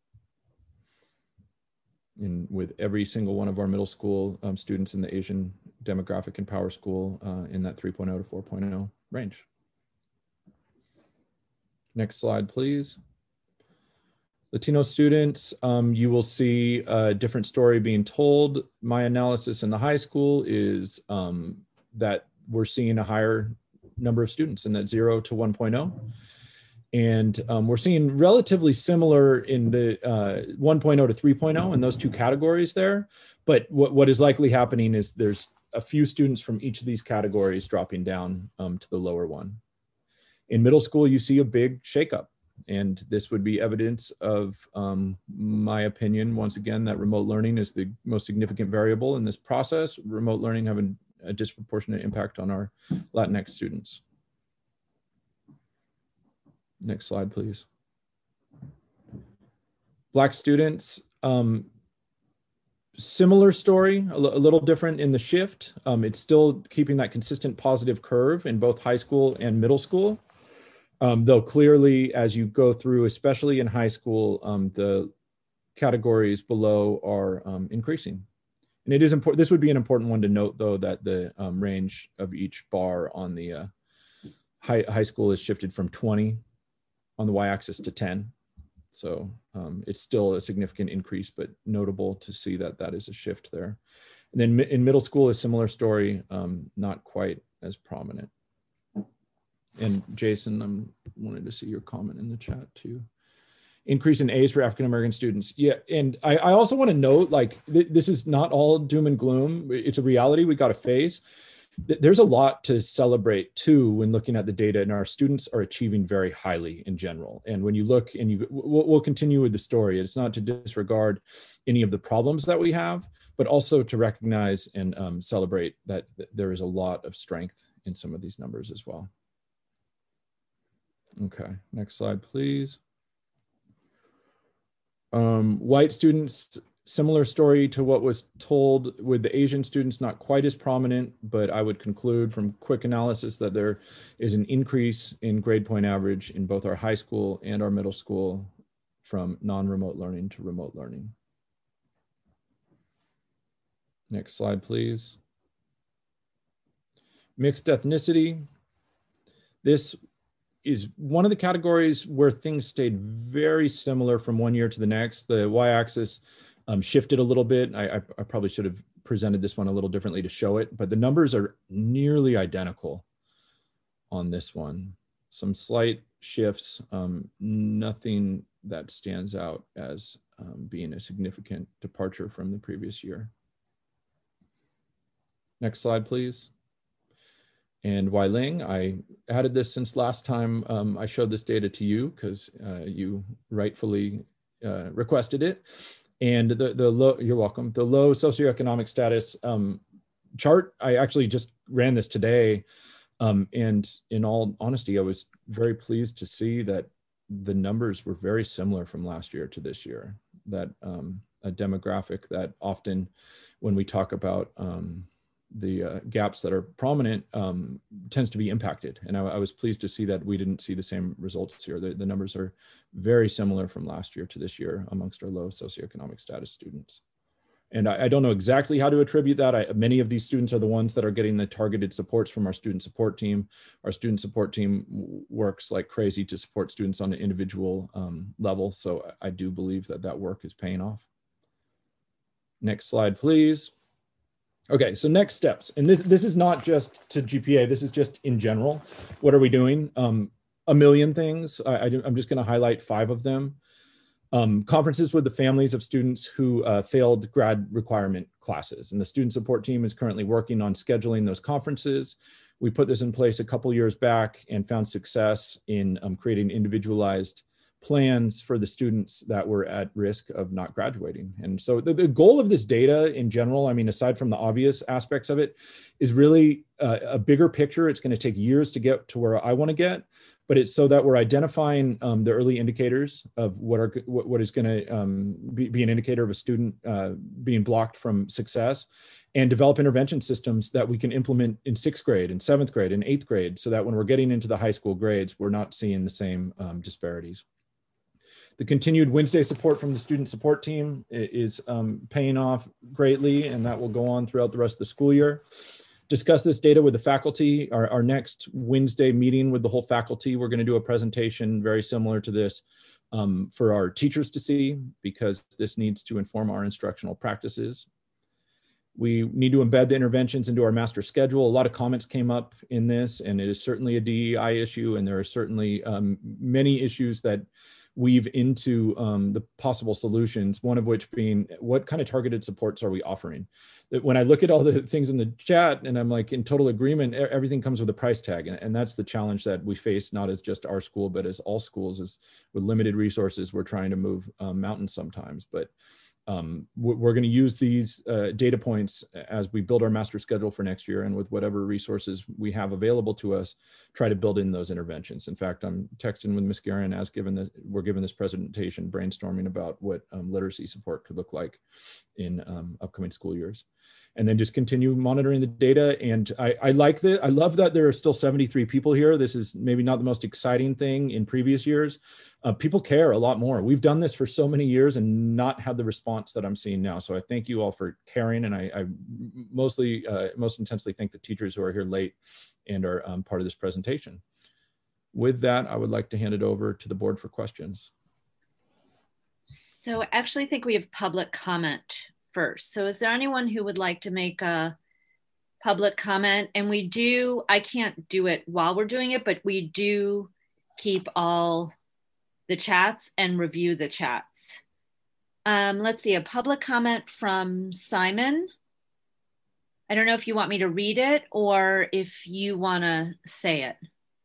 In, with every single one of our middle school um, students in the Asian demographic in PowerSchool uh, in that three point oh to four point oh range. Next slide, please. Latino students, um, you will see a different story being told. My analysis in the high school is um, that we're seeing a higher number of students in that zero to one point oh. And um, we're seeing relatively similar in the uh, one point oh to three point oh in those two categories there. But what, what is likely happening is there's a few students from each of these categories dropping down um, to the lower one. In middle school, you see a big shakeup. And this would be evidence of um, my opinion, once again, that remote learning is the most significant variable in this process. Remote learning having a disproportionate impact on our Latinx students. Next slide, please. Black students, um, similar story, a, a little different in the shift. Um, it's still keeping that consistent positive curve in both high school and middle school. Um, though clearly, as you go through, especially in high school, um, the categories below are um, increasing. And it is important, this would be an important one to note though, that the um, range of each bar on the uh, high, high school is shifted from twenty on the y-axis to ten. So um, it's still a significant increase, but notable to see that that is a shift there. And then in middle school, a similar story, um, not quite as prominent. And Jason, I wanted to see your comment in the chat too. Increase in A's for African-American students. Yeah, and I, I also want to note, like, th this is not all doom and gloom. It's a reality we got to face. There's a lot to celebrate too when looking at the data, and our students are achieving very highly in general. And when you look, and you, we'll, we'll continue with the story. It's not to disregard any of the problems that we have, but also to recognize and um, celebrate that there is a lot of strength in some of these numbers as well. Okay, next slide, please. Um, white students, similar story to what was told with the Asian students, not quite as prominent, but I would conclude from quick analysis that there is an increase in grade point average in both our high school and our middle school from non-remote learning to remote learning. Next slide, please. Mixed ethnicity. This is one of the categories where things stayed very similar from one year to the next. The y-axis um, shifted a little bit. I, I, I probably should have presented this one a little differently to show it, but the numbers are nearly identical on this one. Some slight shifts, um, nothing that stands out as um, being a significant departure from the previous year. Next slide, please. And Wai-Ling, I added this since last time um, I showed this data to you, because uh, you rightfully uh, requested it. And the, the low, you're welcome, the low socioeconomic status um, chart, I actually just ran this today. Um, and in all honesty, I was very pleased to see that the numbers were very similar from last year to this year. That um, a demographic that often, when we talk about um, the uh, gaps that are prominent, um, tends to be impacted. And I, I was pleased to see that we didn't see the same results here. The, the numbers are very similar from last year to this year amongst our low socioeconomic status students. And I, I don't know exactly how to attribute that. I, many of these students are the ones that are getting the targeted supports from our student support team. Our student support team works like crazy to support students on an individual um, level. So I do believe that that work is paying off. Next slide, please. Okay, so next steps. And this, this is not just to G P A, this is just in general. What are we doing? Um, a million things. I, I, I'm just gonna highlight five of them. Um, conferences with the families of students who uh, failed grad requirement classes. And the student support team is currently working on scheduling those conferences. We put this in place a couple years back and found success in um, creating individualized plans for the students that were at risk of not graduating. And so the, the goal of this data in general, I mean, aside from the obvious aspects of it, is really uh, a bigger picture. It's going to take years to get to where I want to get, but it's so that we're identifying um, the early indicators of what are what, what is going to um, be, be an indicator of a student uh, being blocked from success, and develop intervention systems that we can implement in sixth grade and seventh grade and eighth grade, so that when we're getting into the high school grades, we're not seeing the same um, disparities. The continued Wednesday support from the student support team is um, paying off greatly, and that will go on throughout the rest of the school year. Discuss this data with the faculty. Our, our next Wednesday meeting with the whole faculty, we're going to do a presentation very similar to this um, for our teachers to see, because this needs to inform our instructional practices. We need to embed the interventions into our master schedule. A lot of comments came up in this, and it is certainly a D E I issue, and there are certainly um, many issues that weave into um, the possible solutions, one of which being, what kind of targeted supports are we offering? That when I look at all the things in the chat and I'm like in total agreement, everything comes with a price tag. And, and that's the challenge that we face, not as just our school, but as all schools, is with limited resources, we're trying to move um, mountains sometimes. But um, we're going to use these uh, data points as we build our master schedule for next year, and with whatever resources we have available to us, try to build in those interventions. In fact, I'm texting with Miz Guerin as given that we're given this presentation, brainstorming about what um, literacy support could look like in um, upcoming school years. And then just continue monitoring the data. And I, I like that. I love that there are still seventy-three people here. This is maybe not the most exciting thing in previous years. Uh, people care a lot more. We've done this for so many years and not had the response that I'm seeing now. So I thank you all for caring. And I, I mostly, uh, most intensely thank the teachers who are here late and are um, part of this presentation. With that, I would like to hand it over to the board for questions. So I actually think we have public comment first. So is there anyone who would like to make a public comment? And we do, I can't do it while we're doing it, but we do keep all the chats and review the chats. Um, let's see, a public comment from Simon. I don't know if you want me to read it or if you want to say it.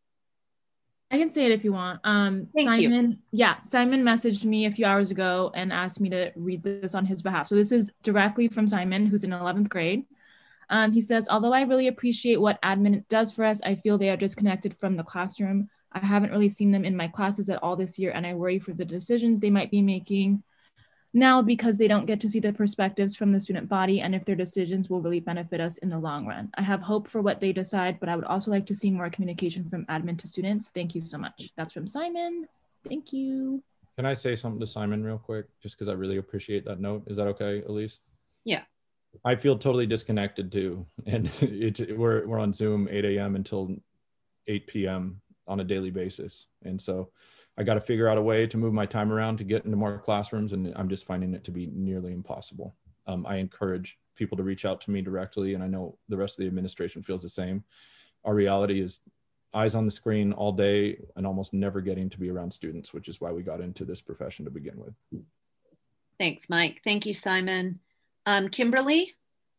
I can say it if you want. Um, Thank Simon, you. Yeah, Simon messaged me a few hours ago and asked me to read this on his behalf. So this is directly from Simon, who's in eleventh grade. Um, he says, although I really appreciate what admin does for us, I feel they are disconnected from the classroom. I haven't really seen them in my classes at all this year, and I worry for the decisions they might be making now because they don't get to see the perspectives from the student body and if their decisions will really benefit us in the long run. I have hope for what they decide, but I would also like to see more communication from admin to students. Thank you so much. That's from Simon. Thank you. Can I say something to Simon real quick? Just because I really appreciate that note. Is that okay, Elise? Yeah. I feel totally disconnected too. And it, we're, we're on Zoom eight A M until eight P M on a daily basis. And so I got to figure out a way to move my time around to get into more classrooms, and I'm just finding it to be nearly impossible. Um, I encourage people to reach out to me directly, and I know the rest of the administration feels the same. Our reality is eyes on the screen all day and almost never getting to be around students, which is why we got into this profession to begin with. Thanks, Mike. Thank you, Simon. Um, Kimberly?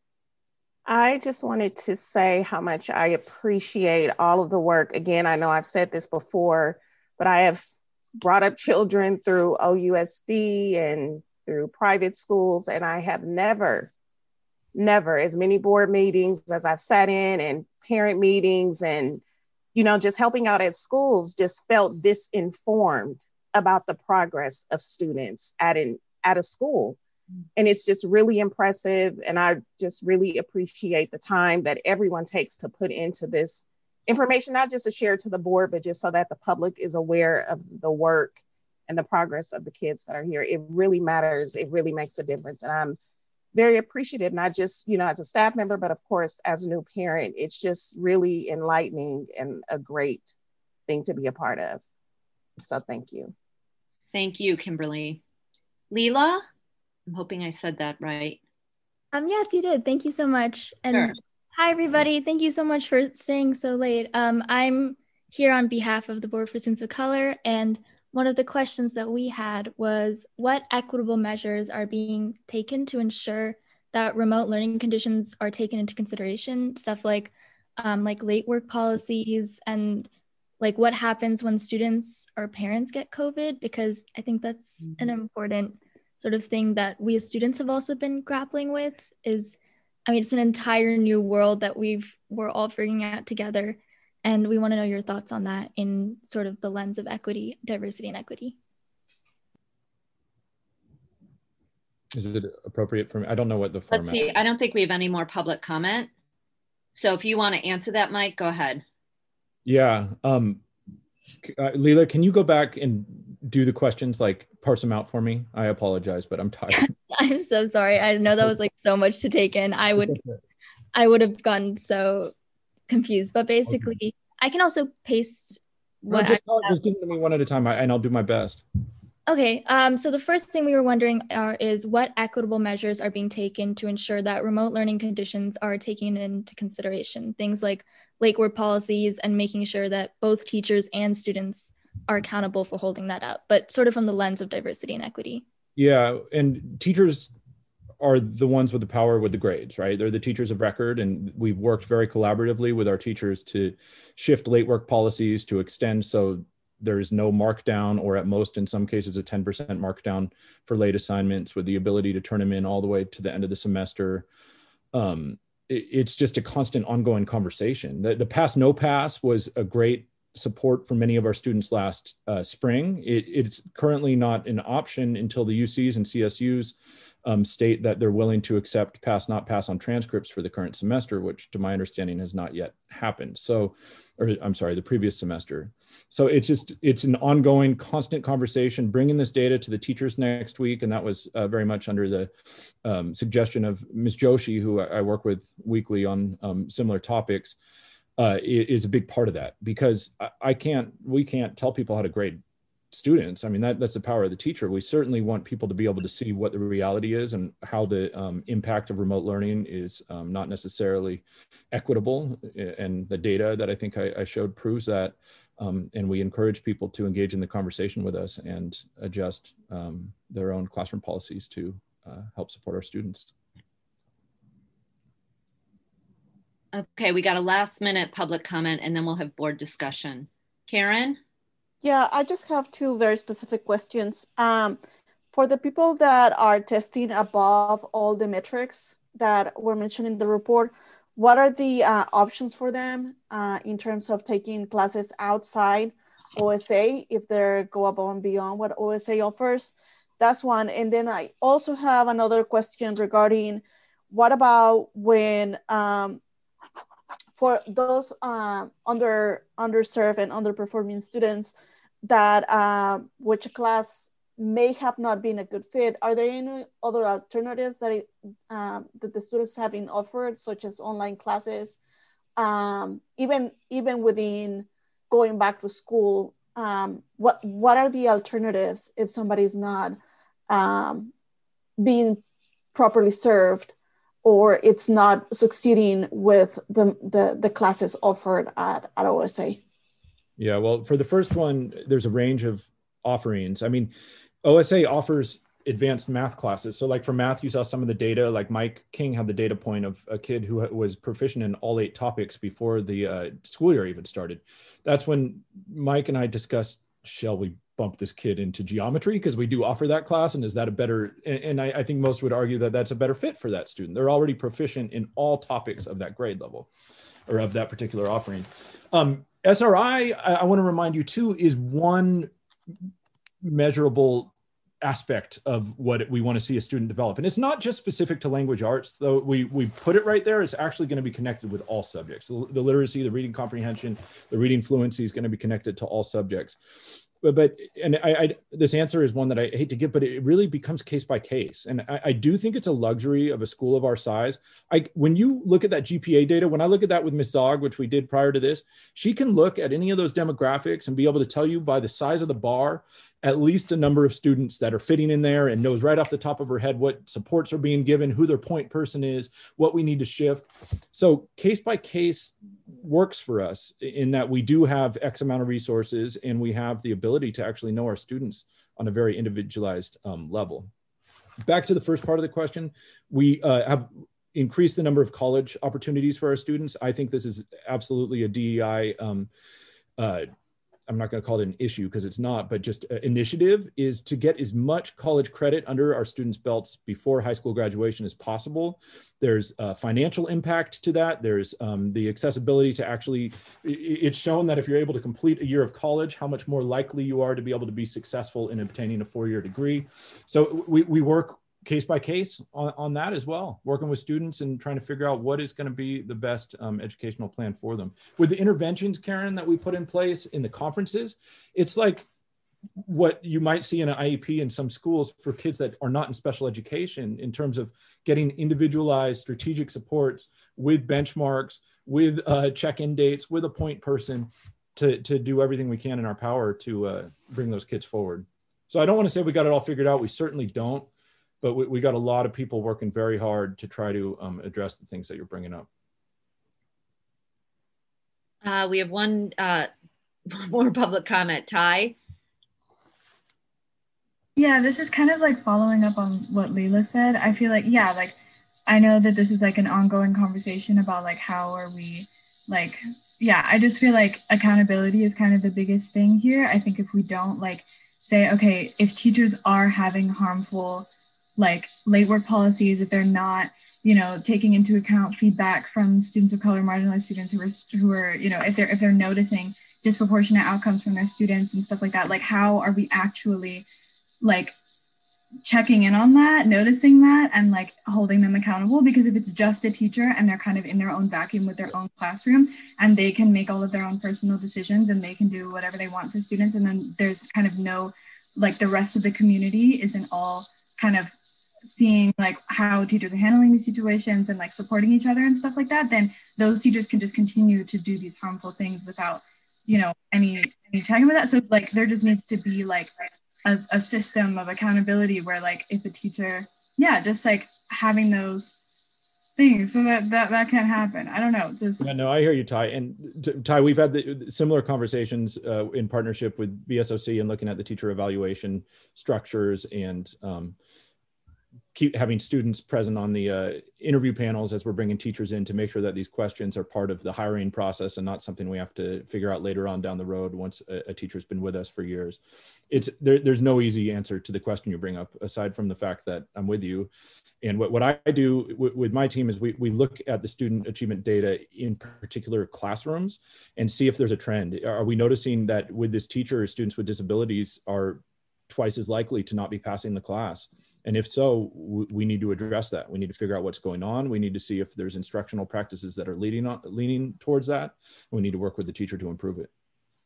I just wanted to say how much I appreciate all of the work. Again, I know I've said this before, but I have brought up children through O U S D and through private schools, and I have never, never, as many board meetings as I've sat in and parent meetings and, you know, just helping out at schools, just felt disinformed about the progress of students at an at a school. And it's just really impressive. And I just really appreciate the time that everyone takes to put into this information, not just to share to the board, but just so that the public is aware of the work and the progress of the kids that are here. It really matters. It really makes a difference. And I'm very appreciative, not just, you know, as a staff member, but of course, as a new parent. It's just really enlightening and a great thing to be a part of. So thank you. Thank you, Kimberly. Leela? I'm hoping I said that right. Um, yes, you did. Thank you so much. And Sure. Hi, everybody. Thank you so much for staying so late. Um, I'm here on behalf of the Board for Students of Color, and one of the questions that we had was what equitable measures are being taken to ensure that remote learning conditions are taken into consideration, stuff like um, like late work policies and like what happens when students or parents get COVID, because I think that's mm-hmm. an important sort of thing that we as students have also been grappling with is, I mean, it's an entire new world that we've, we're all figuring out together. And we want to know your thoughts on that in sort of the lens of equity, diversity and equity. Is it appropriate for me? I don't know what the format. Let's see, I don't think we have any more public comment. So if you want to answer that, Mike, go ahead. Yeah. Um, uh, Leela, can you go back and do the questions, like parse them out for me? I apologize, but I'm tired. I'm so sorry. I know that was like so much to take in. I would, I would have gotten so confused, but basically okay. I can also paste what no, just, I just give me one at a time I, and I'll do my best. Okay, um, so the first thing we were wondering are, is what equitable measures are being taken to ensure that remote learning conditions are taken into consideration? Things like late work policies and making sure that both teachers and students are accountable for holding that up, but sort of from the lens of diversity and equity. Yeah, and teachers are the ones with the power with the grades, right? They're the teachers of record, and we've worked very collaboratively with our teachers to shift late work policies to extend so there is no markdown, or at most in some cases a ten percent markdown for late assignments, with the ability to turn them in all the way to the end of the semester. Um, it, it's just a constant ongoing conversation. The, the pass no pass was a great support for many of our students last uh, spring. It, it's currently not an option until the U Cs and C S Us um, state that they're willing to accept pass not pass on transcripts for the current semester, which to my understanding has not yet happened. So, or I'm sorry, the previous semester. So it's just, it's an ongoing constant conversation, bringing this data to the teachers next week. And that was uh, very much under the um, suggestion of Miz Joshi, who I, I work with weekly on um, similar topics. Uh, is a big part of that, because I can't, we can't tell people how to grade students. I mean, that, that's the power of the teacher. We certainly want people to be able to see what the reality is and how the um, impact of remote learning is um, not necessarily equitable. And the data that I think I, I showed proves that. Um, and we encourage people to engage in the conversation with us and adjust um, their own classroom policies to uh, help support our students. Okay, we got a last minute public comment and then we'll have board discussion. Karen? Yeah, I just have two very specific questions. Um, for the people that are testing above all the metrics that were mentioned in the report, what are the uh, options for them uh, in terms of taking classes outside O S A if they go above and beyond what O S A offers? That's one. And then I also have another question regarding what about when, um, for those uh, under underserved and underperforming students that uh, which class may have not been a good fit, are there any other alternatives that it, um, that the students have been offered, such as online classes, um, even even within going back to school? Um, what what are the alternatives if somebody's not um, being properly served, or it's not succeeding with the, the, the classes offered at, at O S A? Yeah, well, for the first one, there's a range of offerings. I mean, O S A offers advanced math classes. So like for math, you saw some of the data, like Mike King had the data point of a kid who was proficient in all eight topics before the uh, school year even started. That's when Mike and I discussed, shall we bump this kid into geometry, because we do offer that class, and is that a better, and I, I think most would argue that that's a better fit for that student. They're already proficient in all topics of that grade level or of that particular offering. Um, S R I, I, I want to remind you too, is one measurable aspect of what we want to see a student develop. And it's not just specific to language arts, though we, we put it right there. It's actually going to be connected with all subjects. The, the literacy, the reading comprehension, the reading fluency is going to be connected to all subjects. But, but and I, I, this answer is one that I hate to give, but it really becomes case by case. And I, I do think it's a luxury of a school of our size. I, when you look at that G P A data, when I look at that with Miz Zog, which we did prior to this, she can look at any of those demographics and be able to tell you by the size of the bar, at least a number of students that are fitting in there, and knows right off the top of her head what supports are being given, who their point person is, what we need to shift. So case by case works for us in that we do have X amount of resources and we have the ability to actually know our students on a very individualized um, level. Back to the first part of the question, we uh, have increased the number of college opportunities for our students. I think this is absolutely a D E I um, uh, I'm not going to call it an issue because it's not, but just uh, initiative is to get as much college credit under our students' belts before high school graduation as possible. There's a financial impact to that. There's um, the accessibility to actually, it's shown that if you're able to complete a year of college, how much more likely you are to be able to be successful in obtaining a four-year degree. So we, we work case by case on, on that as well, working with students and trying to figure out what is going to be the best um, educational plan for them. With the interventions, Karen, that we put in place in the conferences, it's like what you might see in an I E P in some schools for kids that are not in special education in terms of getting individualized strategic supports with benchmarks, with uh, check-in dates, with a point person to, to do everything we can in our power to uh, bring those kids forward. So I don't want to say we got it all figured out. We certainly don't. But we, we got a lot of people working very hard to try to um, address the things that you're bringing up. Uh, we have one uh, more public comment. Ty? Yeah, this is kind of like following up on what Leila said. I feel like, yeah, like I know that this is like an ongoing conversation about like how are we like, yeah, I just feel like accountability is kind of the biggest thing here. I think if we don't like say, okay, if teachers are having harmful like late work policies, if they're not, you know, taking into account feedback from students of color, marginalized students who are, who are, you know, if they're, if they're noticing disproportionate outcomes from their students and stuff like that, like how are we actually like checking in on that, noticing that, and like holding them accountable? Because if it's just a teacher and they're kind of in their own vacuum with their own classroom and they can make all of their own personal decisions and they can do whatever they want for students, and then there's kind of no, like the rest of the community isn't all kind of seeing like how teachers are handling these situations and like supporting each other and stuff like that, then those teachers can just continue to do these harmful things without, you know, any any checking with that. So like there just needs to be like a, a system of accountability where like if a teacher, yeah, just like having those things so that that, that can happen. I don't know, just yeah, no, I hear you, Ty. And Ty, we've had the similar conversations uh, in partnership with B S O C and looking at the teacher evaluation structures and um, keep having students present on the uh, interview panels as we're bringing teachers in to make sure that these questions are part of the hiring process and not something we have to figure out later on down the road once a, a teacher's been with us for years. It's there, there's no easy answer to the question you bring up, aside from the fact that I'm with you. And what, what I do w with my team is we, we look at the student achievement data in particular classrooms and see if there's a trend. Are we noticing that with this teacher, students with disabilities are twice as likely to not be passing the class? And if so, we need to address that. We need to figure out what's going on. We need to see if there's instructional practices that are leading on, leaning towards that. We need to work with the teacher to improve it.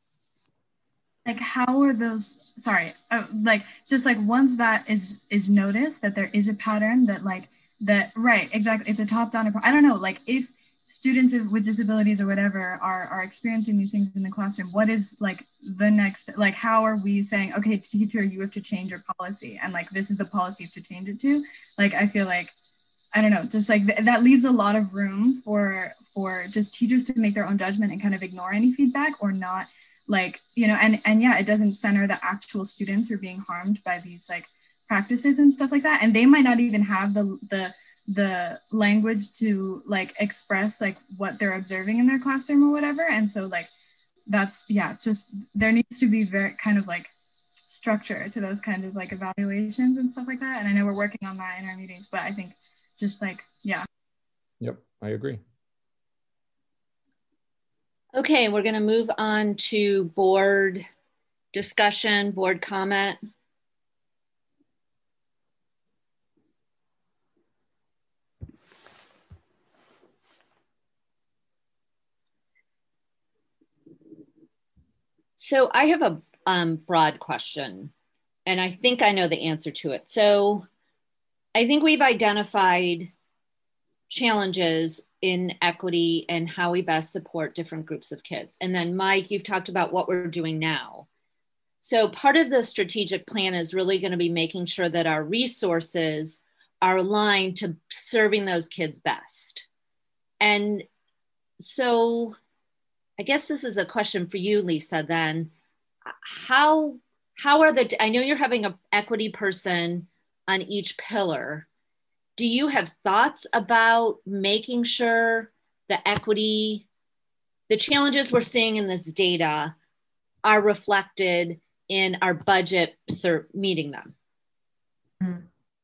Like how are those, sorry, uh, like just like once that is is noticed that there is a pattern that like, that, right, exactly, it's a top-down approach. I don't know, like if students with disabilities or whatever are, are experiencing these things in the classroom, what is like the next, like how are we saying, okay, teacher, you have to change your policy and like this is the policy to change it to? Like I feel like, I don't know, just like th that leaves a lot of room for for just teachers to make their own judgment and kind of ignore any feedback or not, like, you know, and and yeah, it doesn't center the actual students who are being harmed by these like practices and stuff like that, and they might not even have the the the language to like express like what they're observing in their classroom or whatever. And so like that's, yeah, just there needs to be very kind of like structure to those kinds of like evaluations and stuff like that. And I know we're working on that in our meetings, but I think just like, yeah. Yep, I agree. Okay, we're going to move on to board discussion, board comment. So I have a um, broad question, and I think I know the answer to it. So I think we've identified challenges in equity and how we best support different groups of kids. And then Mike, you've talked about what we're doing now. So part of the strategic plan is really going to be making sure that our resources are aligned to serving those kids best. And so I guess this is a question for you, Lisa, then. How, how are the, I know you're having an equity person on each pillar. Do you have thoughts about making sure the equity, the challenges we're seeing in this data are reflected in our budget, meeting them? Mm-hmm.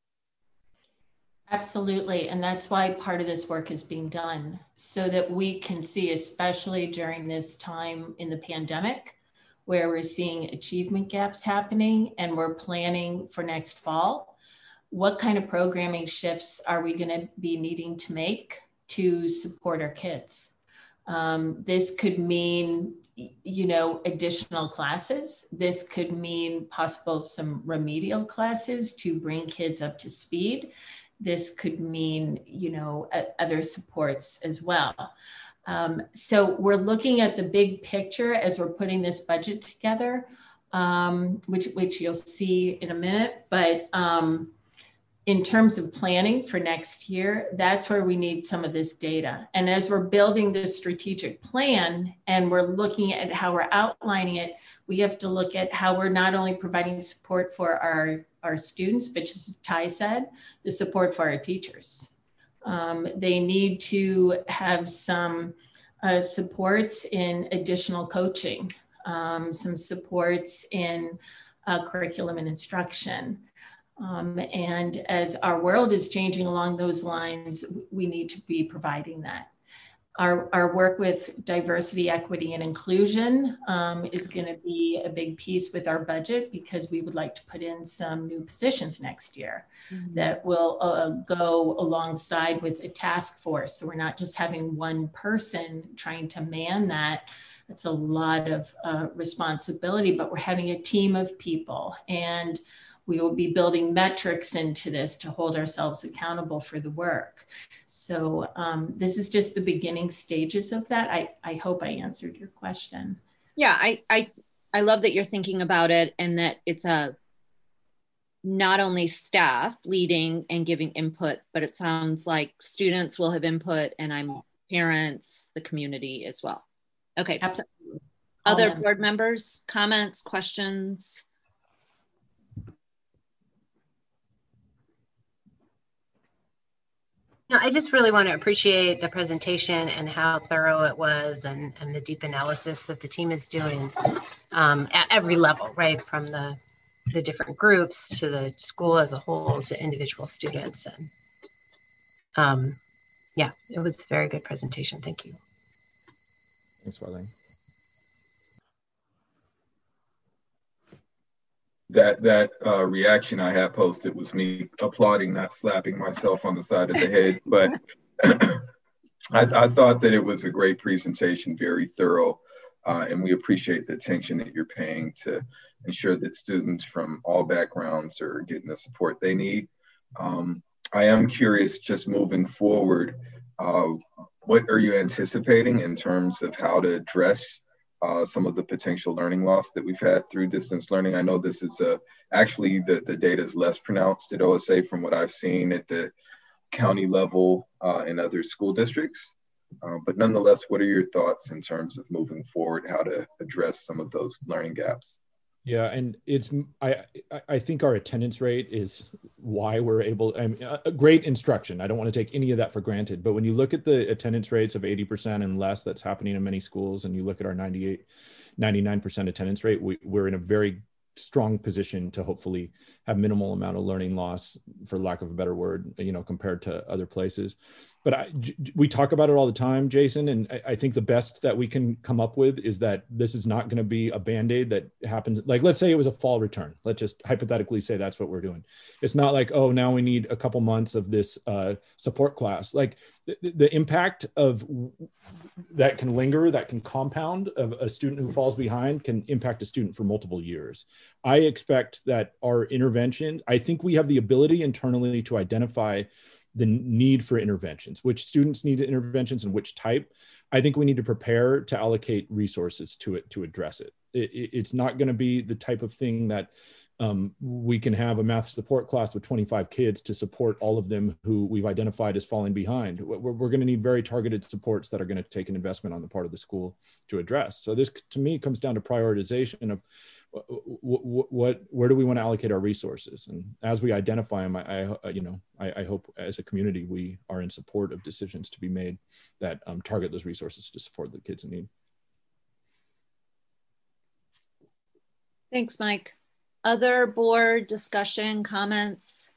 Absolutely. And that's why part of this work is being done so that we can see, especially during this time in the pandemic, where we're seeing achievement gaps happening and we're planning for next fall, what kind of programming shifts are we going to be needing to make to support our kids? Um, this could mean, you know, additional classes. This could mean possible some remedial classes to bring kids up to speed. This could mean, you know, other supports as well. Um, so we're looking at the big picture as we're putting this budget together, um, which, which you'll see in a minute. But um, in terms of planning for next year, that's where we need some of this data. And as we're building this strategic plan and we're looking at how we're outlining it, we have to look at how we're not only providing support for our, our students, but just as Ty said, the support for our teachers. Um, they need to have some uh, supports in additional coaching, um, some supports in uh, curriculum and instruction. Um, and as our world is changing along those lines, we need to be providing that. Our, our work with diversity, equity, and inclusion um, is going to be a big piece with our budget, because we would like to put in some new positions next year mm-hmm. that will uh, go alongside with a task force. So we're not just having one person trying to man that. It's a lot of uh, responsibility, but we're having a team of people, and we will be building metrics into this to hold ourselves accountable for the work. So um, this is just the beginning stages of that. I, I hope I answered your question. Yeah, I, I, I love that you're thinking about it, and that it's a not only staff leading and giving input, but it sounds like students will have input, and I'm parents, the community as well. Okay, so other board members, comments, questions? No, I just really want to appreciate the presentation and how thorough it was, and, and the deep analysis that the team is doing um, at every level, right? From the, the different groups to the school as a whole to individual students. And um, yeah, it was a very good presentation. Thank you. Thanks, Marlene. That that uh, reaction I had posted was me applauding, not slapping myself on the side of the head. But I, I thought that it was a great presentation, very thorough, uh, and we appreciate the attention that you're paying to ensure that students from all backgrounds are getting the support they need. Um, I am curious, just moving forward, uh, what are you anticipating in terms of how to address Uh, some of the potential learning loss that we've had through distance learning? I know this is a, actually the, the data is less pronounced at O S A from what I've seen at the county level uh, in other school districts. Uh, but nonetheless, what are your thoughts in terms of moving forward, how to address some of those learning gaps? Yeah, and it's I I think our attendance rate is why we're able. I mean, a great instruction. I don't want to take any of that for granted, but when you look at the attendance rates of eighty percent and less that's happening in many schools, and you look at our ninety-eight, ninety-nine percent attendance rate, we, we're in a very strong position to hopefully have minimal amount of learning loss, for lack of a better word, you know, compared to other places. But I, we talk about it all the time, Jason, and I, I think the best that we can come up with is that this is not going to be a Band-Aid that happens. Like, let's say it was a fall return. Let's just hypothetically say that's what we're doing. It's not like, oh, now we need a couple months of this uh, support class. Like the, the impact of that can linger, that can compound of a student who falls behind can impact a student for multiple years. I expect that our intervention, I think we have the ability internally to identify the need for interventions, which students need interventions and which type. I think we need to prepare to allocate resources to it to address it. it, it it's not going to be the type of thing that um, we can have a math support class with twenty-five kids to support all of them who we've identified as falling behind. We're, we're going to need very targeted supports that are going to take an investment on the part of the school to address. So this, to me, comes down to prioritization of what, what, where do we want to allocate our resources? And as we identify them, I, I you know, I, I hope as a community, we are in support of decisions to be made that um, target those resources to support the kids in need. Thanks, Mike. Other board discussion, comments?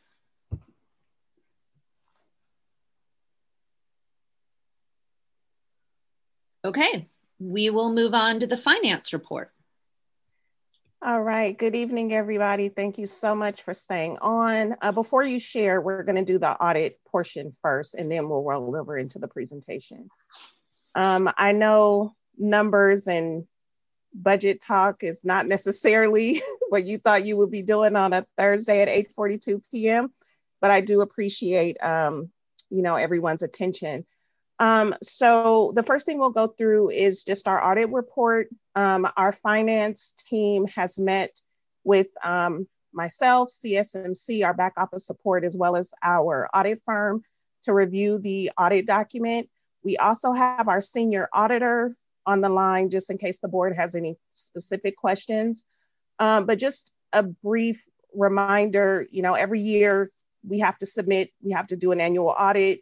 Okay, we will move on to the finance report. All right, good evening, everybody. Thank you so much for staying on. Uh, before you share, we're gonna do the audit portion first, and then we'll roll over into the presentation. Um, I know numbers and budget talk is not necessarily what you thought you would be doing on a Thursday at eight forty-two p m, but I do appreciate, um, you know, everyone's attention. Um, so the first thing we'll go through is just our audit report. Um, our finance team has met with um, myself, C S M C, our back office support, as well as our audit firm to review the audit document. We also have our senior auditor on the line just in case the board has any specific questions. Um, but just a brief reminder, you know, every year we have to submit, we have to do an annual audit.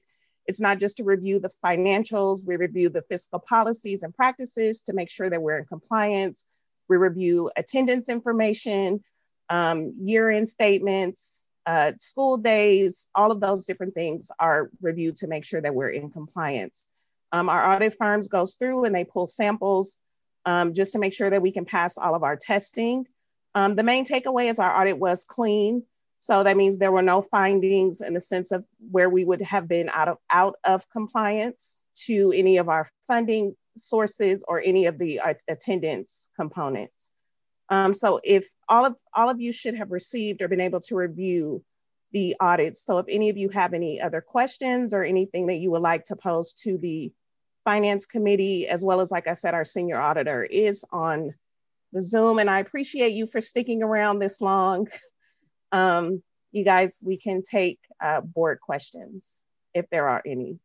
It's not just to review the financials, we review the fiscal policies and practices to make sure that we're in compliance. We review attendance information, um, year-end statements, uh, school days, all of those different things are reviewed to make sure that we're in compliance. Um, our audit firms goes through and they pull samples um, just to make sure that we can pass all of our testing. Um, the main takeaway is our audit was clean. So that means there were no findings in the sense of where we would have been out of, out of compliance to any of our funding sources or any of the uh, attendance components. Um, so if all of, all of you should have received or been able to review the audits. So if any of you have any other questions or anything that you would like to pose to the Finance Committee, as well as, like I said, our senior auditor is on the Zoom, and I appreciate you for sticking around this long. Um, you guys, we can take uh, board questions if there are any.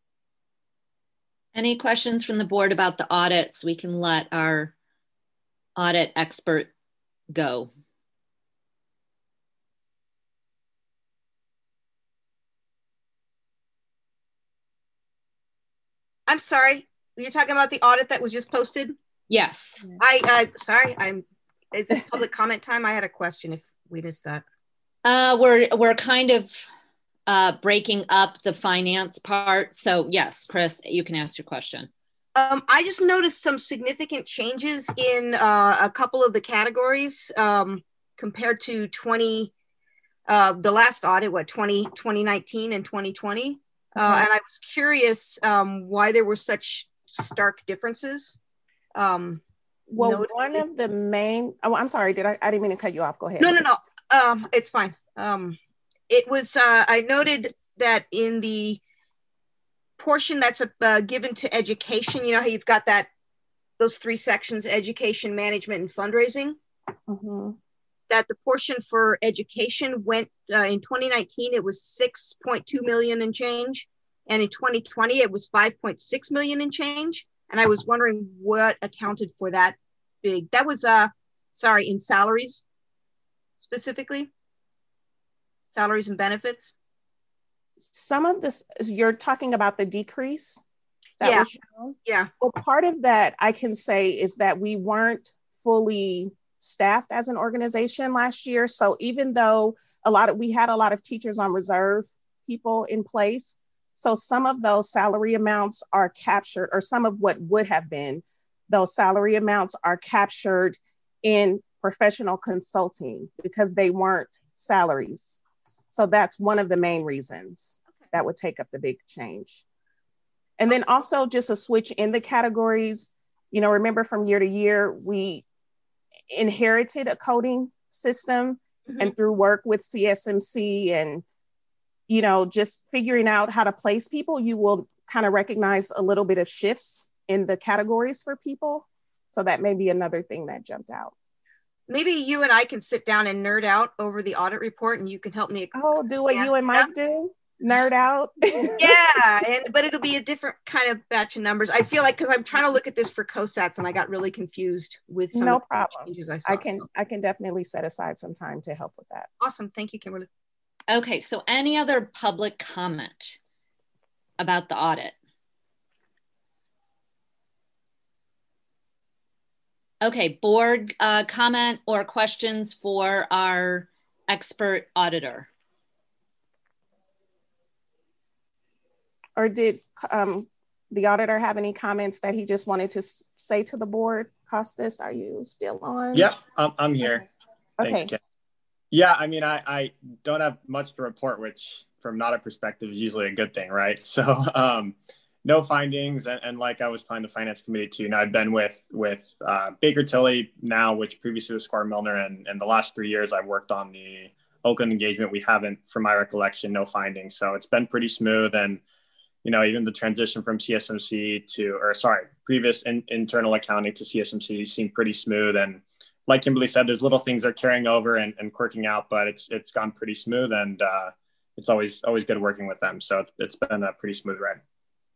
Any questions from the board about the audits? We can let our audit expert go. I'm sorry, you're talking about the audit that was just posted? Yes. I, uh, sorry, I'm, is this public comment time? I had a question if we missed that. Uh, we're, we're kind of uh, breaking up the finance part. So yes, Chris, you can ask your question. Um, I just noticed some significant changes in uh, a couple of the categories um, compared to twenty, uh, the last audit, what, twenty, twenty nineteen and twenty twenty. Uh, mm-hmm. And I was curious um, why there were such stark differences. Um, well, notably. One of the main, oh, I'm sorry, did I, I didn't mean to cut you off, go ahead. No, no, no, um, it's fine. Um, it was, uh, I noted that in the portion that's uh, given to education, you know how you've got that, those three sections, education, management, and fundraising, mm-hmm. that the portion for education went, uh, in twenty nineteen, it was six point two million and change. And in twenty twenty, it was five point six million and change. And I was wondering what accounted for that big, that was, uh, sorry, in salaries specifically, salaries and benefits. Some of this, you're talking about the decrease that yeah. was shown? Yeah. Well, part of that I can say is that we weren't fully staffed as an organization last year. So even though a lot of, we had a lot of teachers on reserve people in place, so some of those salary amounts are captured, or some of what would have been those salary amounts are captured in professional consulting because they weren't salaries. So that's one of the main reasons that would take up the big change. And then also just a switch in the categories. You know, remember from year to year, we inherited a coding system, mm-hmm. and through work with C S M C and, you know, just figuring out how to place people, you will kind of recognize a little bit of shifts in the categories for people. So that may be another thing that jumped out. Maybe you and I can sit down and nerd out over the audit report and you can help me. Oh, do what you and Mike do? Nerd out? Yeah, and but it'll be a different kind of batch of numbers. I feel like, because I'm trying to look at this for COSATs and I got really confused with some no of the problem. changes I saw. I can, I can definitely set aside some time to help with that. Awesome. Thank you, Kimberly. Okay, so any other public comment about the audit? Okay, board uh, comment or questions for our expert auditor? Or did um, the auditor have any comments that he just wanted to say to the board? Costas, are you still on? Yep, I'm, I'm here. Okay. Thanks, Kim. Yeah, I mean, I, I don't have much to report, which from an audit perspective is usually a good thing, right? So um, no findings. And, and like I was telling the finance committee too, you know, I've been with with uh, Baker Tilly now, which previously was Squire Milner. And, and the last three years I've worked on the Oakland engagement. We haven't, from my recollection, no findings. So it's been pretty smooth. And, you know, even the transition from C S M C to, or sorry, previous in, internal accounting to C S M C seemed pretty smooth. And like Kimberly said, there's little things that are carrying over and, and quirking out, but it's it's gone pretty smooth, and uh, it's always always good working with them. So it's, it's been a pretty smooth ride.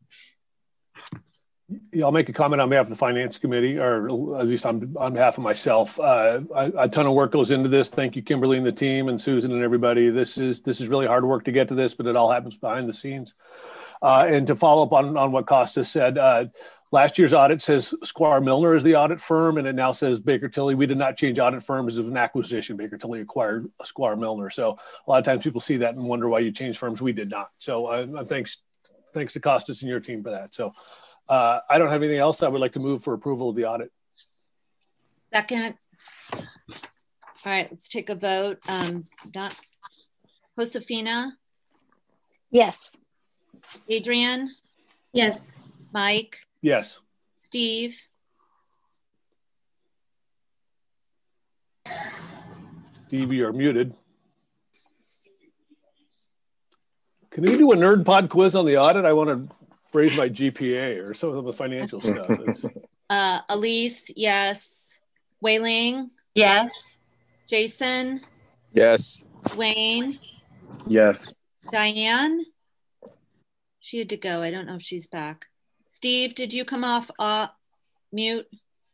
Yeah, I'll make a comment on behalf of the Finance Committee, or at least on, on behalf of myself. Uh, a, a ton of work goes into this. Thank you, Kimberly and the team, and Susan and everybody. This is this is really hard work to get to this, but it all happens behind the scenes. Uh, and to follow up on, on what Costa said, uh, last year's audit says Squire Milner is the audit firm, and it now says Baker Tilly. We did not change audit firms. It was an acquisition. Baker Tilly acquired Squire Milner. So a lot of times people see that and wonder why you changed firms. We did not. So uh, thanks, thanks to Costas and your team for that. So uh, I don't have anything else. I would like to move for approval of the audit. Second. All right, let's take a vote. Um, not Josefina? Yes. Adrian? Yes. Mike? Yes. Steve? Steve, you're muted. Can we do a nerd pod quiz on the audit? I want to raise my G P A or some of the financial stuff. Uh, Elise, yes. Wei Ling? Yes. Jason? Yes. Wayne? Yes. Diane? She had to go. I don't know if she's back. Steve, did you come off uh, mute?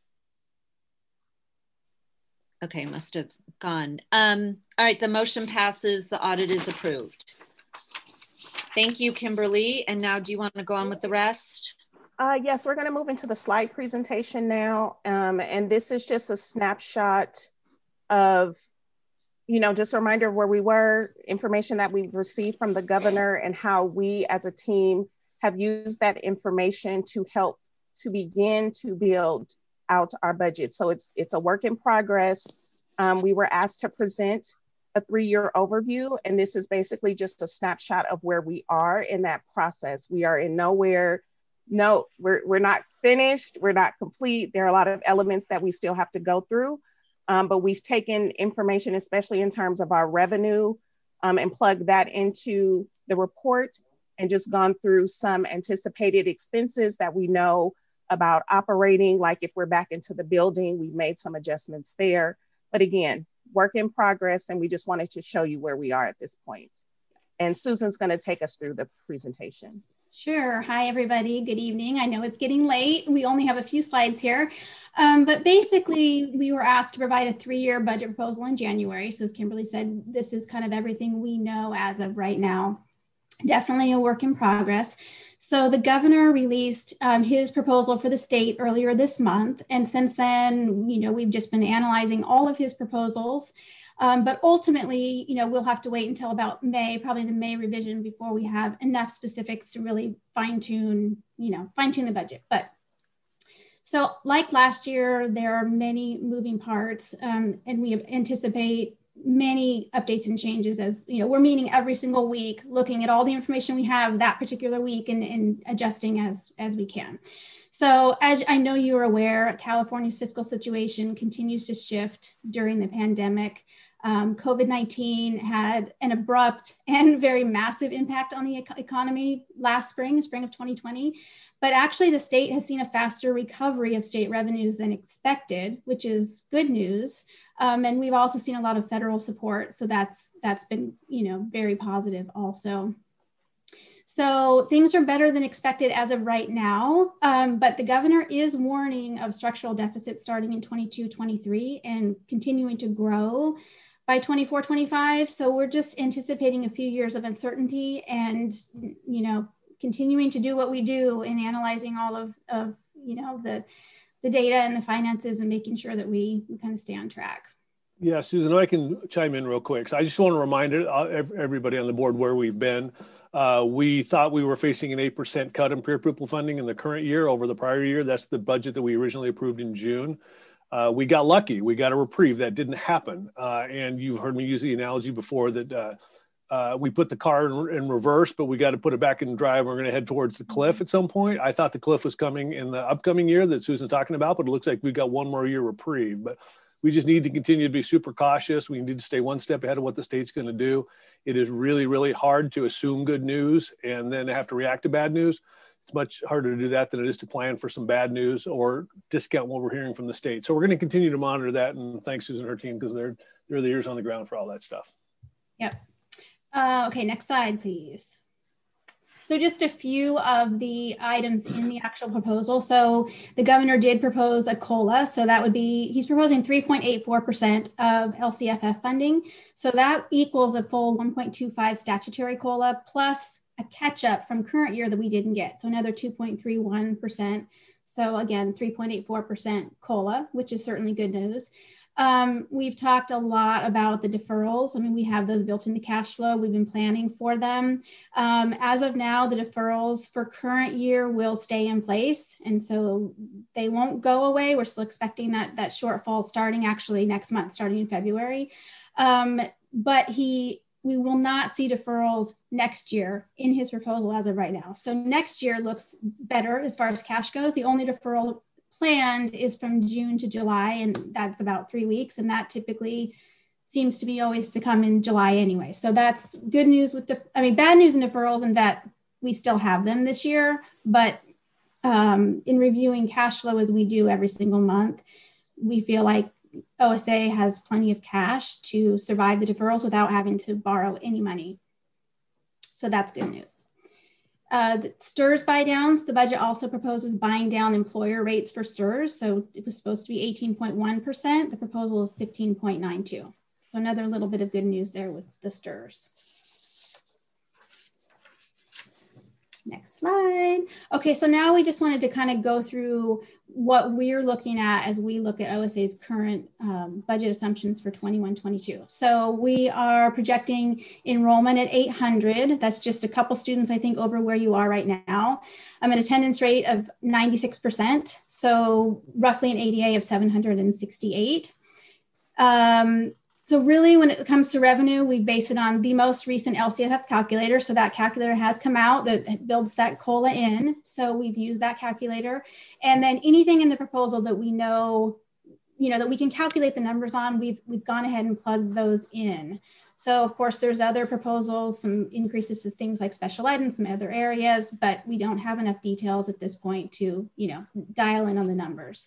Okay, must have gone. Um, all right, the motion passes. The audit is approved. Thank you, Kimberly. And now do you want to go on with the rest? Uh, yes, we're going to move into the slide presentation now. Um, and this is just a snapshot of, you know, just a reminder of where we were, information that we've received from the governor, and how we as a team have used that information to help to begin to build out our budget. So it's, it's a work in progress. Um, we were asked to present a three-year overview, and this is basically just a snapshot of where we are in that process. We are in nowhere, no, we're, we're not finished, we're not complete. There are a lot of elements that we still have to go through, um, but we've taken information, especially in terms of our revenue, um, and plugged that into the report, and just gone through some anticipated expenses that we know about operating, like if we're back into the building, we've made some adjustments there. But again, work in progress, and we just wanted to show you where we are at this point. And Susan's going to take us through the presentation. Sure. Hi, everybody. Good evening. I know it's getting late. We only have a few slides here. Um, but basically, we were asked to provide a three-year budget proposal in January. So as Kimberly said, this is kind of everything we know as of right now. Definitely a work in progress. So the governor released um, his proposal for the state earlier this month. And since then, you know, we've just been analyzing all of his proposals. Um, but ultimately, you know, we'll have to wait until about May, probably the May revision, before we have enough specifics to really fine tune, you know, fine tune the budget. But so like last year, there are many moving parts, um, and we anticipate many updates and changes. As you know, we're meeting every single week, looking at all the information we have that particular week, and, and adjusting as, as we can. So as I know you're aware, California's fiscal situation continues to shift during the pandemic. Um, COVID nineteen had an abrupt and very massive impact on the ec- economy last spring, spring of twenty twenty. But actually the state has seen a faster recovery of state revenues than expected, which is good news. Um, and we've also seen a lot of federal support. So that's, that's been, you know, very positive also. So things are better than expected as of right now, um, but the governor is warning of structural deficits starting in twenty-two, twenty-three and continuing to grow by twenty-four, twenty-five. So we're just anticipating a few years of uncertainty and, you know, continuing to do what we do in analyzing all of, of you know, the, the data and the finances, and making sure that we, we kind of stay on track. Yeah, Susan, I can chime in real quick. So I just want to remind everybody on the board where we've been. Uh, we thought we were facing an eight percent cut in pre-approval funding in the current year over the prior year. That's the budget that we originally approved in June. Uh, we got lucky. We got a reprieve. That didn't happen. Uh, and you've heard me use the analogy before that uh, uh, we put the car in, in reverse, but we got to put it back in drive. We're going to head towards the cliff at some point. I thought the cliff was coming in the upcoming year that Susan's talking about, but it looks like we've got one more year reprieve. But we just need to continue to be super cautious. We need to stay one step ahead of what the state's going to do. It is really, really hard to assume good news and then have to react to bad news. It's much harder to do that than it is to plan for some bad news or discount what we're hearing from the state. So we're going to continue to monitor that. And thanks, Susan and her team, because they're, they're the ears on the ground for all that stuff. Yep. Uh, okay, next slide, please. So just a few of the items in the actual proposal. So the governor did propose a COLA. So that would be, he's proposing three point eight four percent of L C F F funding. So that equals a full one point two five statutory COLA plus a a catch up from current year that we didn't get. So another two point three one percent. So again, three point eight four percent COLA, which is certainly good news. Um, we've talked a lot about the deferrals. I mean, we have those built into cash flow. We've been planning for them. Um, as of now, the deferrals for current year will stay in place. And so they won't go away. We're still expecting that, that shortfall starting actually next month, starting in February. Um, but he, we will not see deferrals next year in his proposal as of right now. So next year looks better as far as cash goes. The only deferral planned is from June to July, and that's about three weeks. And that typically seems to be always to come in July anyway. So that's good news with the, I mean, bad news in deferrals and that we still have them this year, but um, in reviewing cash flow as we do every single month, we feel like O S A has plenty of cash to survive the deferrals without having to borrow any money. So that's good news. Uh, the STRS buy downs, the budget also proposes buying down employer rates for STRS. So it was supposed to be eighteen point one percent. The proposal is fifteen point nine two. So another little bit of good news there with the STRS. Next slide. Okay, so now we just wanted to kind of go through what we're looking at as we look at O S A's current um, budget assumptions for twenty-one twenty-two. So we are projecting enrollment at eight hundred. That's just a couple students, I think, over where you are right now. I'm an attendance rate of ninety-six percent, so roughly an A D A of seven hundred sixty-eight. Um, So really, when it comes to revenue, we base it on the most recent L C F F calculator. So that calculator has come out that builds that COLA in. So we've used that calculator. And then anything in the proposal that we know, you know, that we can calculate the numbers on, we've, we've gone ahead and plugged those in. So of course, there's other proposals, some increases to things like special ed and some other areas, but we don't have enough details at this point to, you know, dial in on the numbers.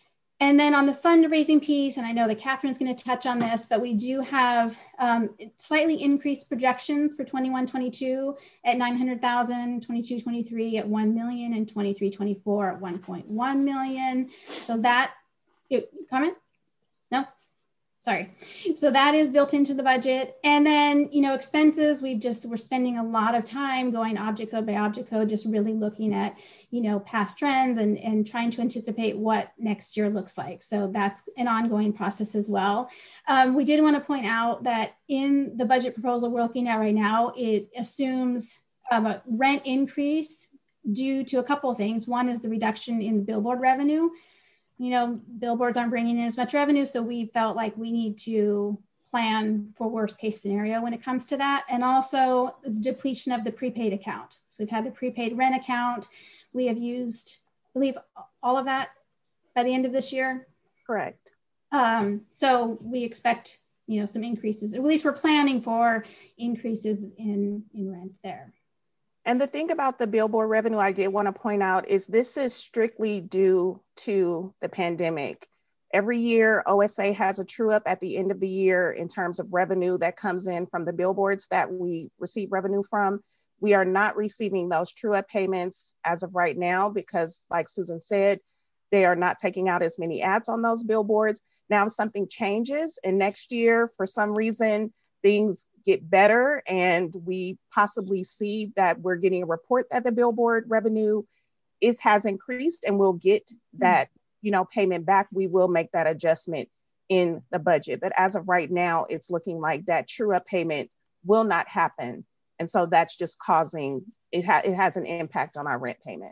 And then on the fundraising piece, and I know that Catherine's going to touch on this, but we do have um, slightly increased projections for twenty-one twenty-two at nine hundred thousand, twenty-two twenty-three at one million, and twenty-three twenty-four at one point one million. So that, it, comment? No? Sorry. So that is built into the budget. And then, you know, expenses, we've just, we're spending a lot of time going object code by object code, just really looking at, you know, past trends and, and trying to anticipate what next year looks like. So that's an ongoing process as well. Um, we did want to point out that in the budget proposal we're looking at right now, it assumes um, a rent increase due to a couple of things. One is the reduction in billboard revenue. You know, billboards aren't bringing in as much revenue, so we felt like we need to plan for worst case scenario when it comes to that. And also the depletion of the prepaid account. So we've had the prepaid rent account. We have used, I believe, all of that by the end of this year. Correct. Um, so we expect, you know, some increases, at least we're planning for increases in, in rent there. And the thing about the billboard revenue I did want to point out is this is strictly due to the pandemic. Every year, O S A has a true up at the end of the year in terms of revenue that comes in from the billboards that we receive revenue from. We are not receiving those true up payments as of right now because, like Susan said, they are not taking out as many ads on those billboards. Now, if something changes and next year, for some reason, things get better and we possibly see that we're getting a report that the billboard revenue is has increased and we'll get that, you know, payment back, we will make that adjustment in the budget. But as of right now, it's looking like that true up payment will not happen. And so that's just causing, it, ha it has an impact on our rent payment.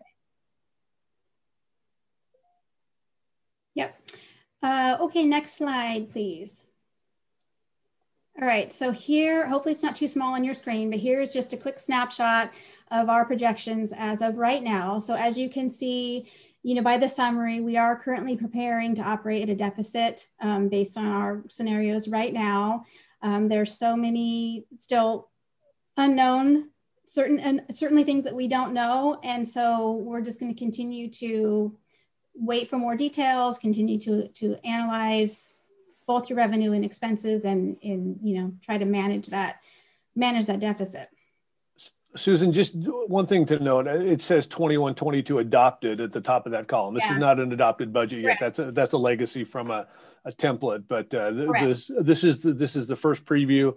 Yep. Uh, okay, next slide, please. All right, so here, hopefully it's not too small on your screen, but here's just a quick snapshot of our projections as of right now. So as you can see, you know, by the summary, we are currently preparing to operate at a deficit um, based on our scenarios right now. Um, there's so many still unknown, certain and certainly things that we don't know. And so we're just going to continue to wait for more details, continue to, to analyze both your revenue and expenses and, and, you know, try to manage that, manage that deficit. Susan, just one thing to note, it says twenty-one twenty-two adopted at the top of that column. This yeah. is not an adopted budget yet. Correct. That's a, that's a legacy from a, a template, but uh, th this, this, is the, this is the first preview.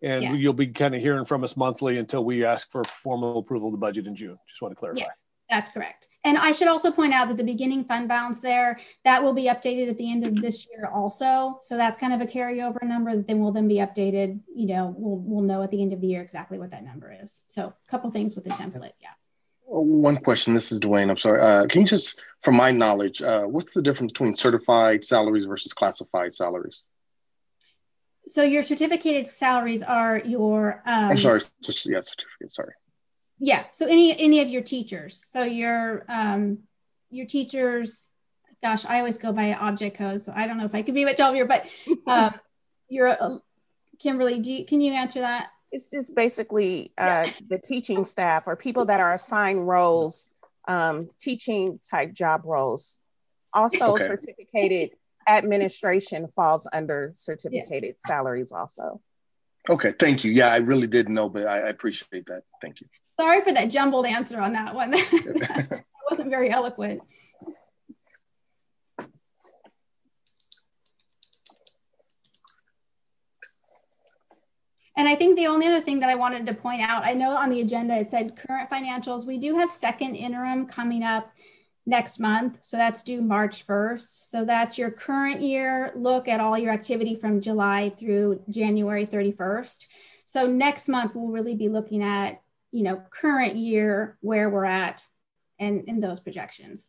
And Yes. you'll be kind of hearing from us monthly until we ask for formal approval of the budget in June. Just want to clarify. Yes, that's correct. And I should also point out that the beginning fund balance there, that will be updated at the end of this year also. So that's kind of a carryover number that then will then be updated. You know, we'll, we'll know at the end of the year exactly what that number is. So a couple things with the template, yeah. One question, this is Dwayne, I'm sorry. Uh, can you just, from my knowledge, uh, what's the difference between certified salaries versus classified salaries? So your certificated salaries are your- um, I'm sorry, just, yeah, certificate, sorry. Yeah, so any any of your teachers. So your um, your teachers, gosh, I always go by object code, so I don't know if I could be much help here, but um, you're, uh, Kimberly, do you, can you answer that? It's just basically uh, the teaching staff or people that are assigned roles, um, teaching type job roles. Also Okay. certificated administration falls under certificated salaries also. Okay, thank you. Yeah, I really didn't know, but I, I appreciate that. Thank you. Sorry for that jumbled answer on that one. That wasn't very eloquent. And I think the only other thing that I wanted to point out, I know on the agenda it said current financials. We do have second interim coming up next month. So that's due March first. So that's your current year look at all your activity from July through January thirty-first. So next month we'll really be looking at, you know, current year, where we're at and in those projections.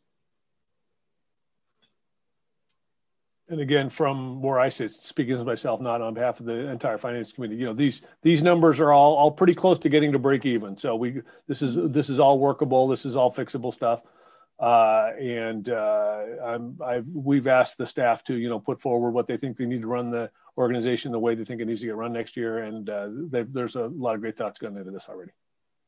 And again, from where I sit, speaking as myself, not on behalf of the entire finance committee, you know, these these numbers are all all pretty close to getting to break even. So we this is this is all workable. This is all fixable stuff. Uh, and uh, I'm, I've, we've asked the staff to, you know, put forward what they think they need to run the organization the way they think it needs to get run next year. And uh, there's a lot of great thoughts going into this already.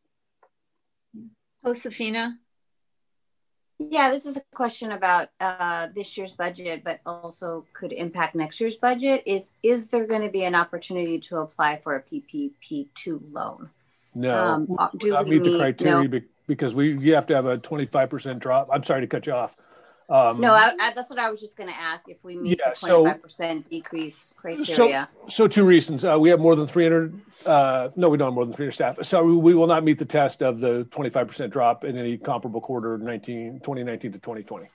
Josefina? Yeah, this is a question about uh, this year's budget, but also could impact next year's budget. Is is there going to be an opportunity to apply for a P P P two loan? No, Um, we do not we meet the need- criteria no. be- because we you have to have a twenty-five percent drop. I'm sorry to cut you off. Um, No, I, I, that's what I was just going to ask, if we meet Yeah, the so- twenty-five percent decrease criteria. So, so two reasons. Uh, we have more than three hundred. Uh, no, we don't have more than three hundred staff. So we will not meet the test of the twenty-five percent drop in any comparable quarter, nineteen, twenty nineteen to twenty twenty.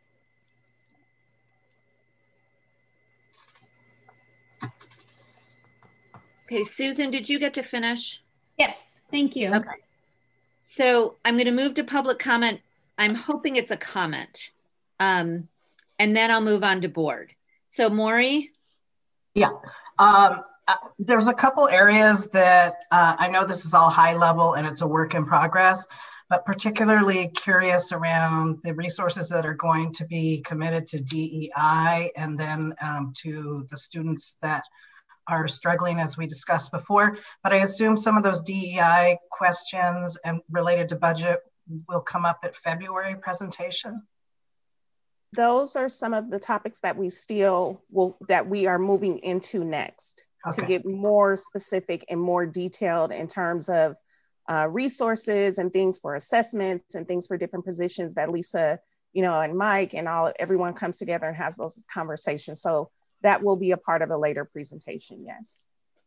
Okay, Susan, did you get to finish? Yes, thank you. Okay. So I'm going to move to public comment. I'm hoping it's a comment. Um, and then I'll move on to board. So Maury? Yeah, um, uh, there's a couple areas that uh, I know this is all high level and it's a work in progress, but particularly curious around the resources that are going to be committed to D E I and then um, to the students that are struggling, as we discussed before. But I assume some of those D E I questions and related to budget will come up at February presentation. Those are some of the topics that we still will, that we are moving into next Okay. to get more specific and more detailed in terms of uh, resources and things for assessments and things for different positions that Lisa, you know, and Mike and all, everyone comes together and has those conversations. So that will be a part of a later presentation, yes.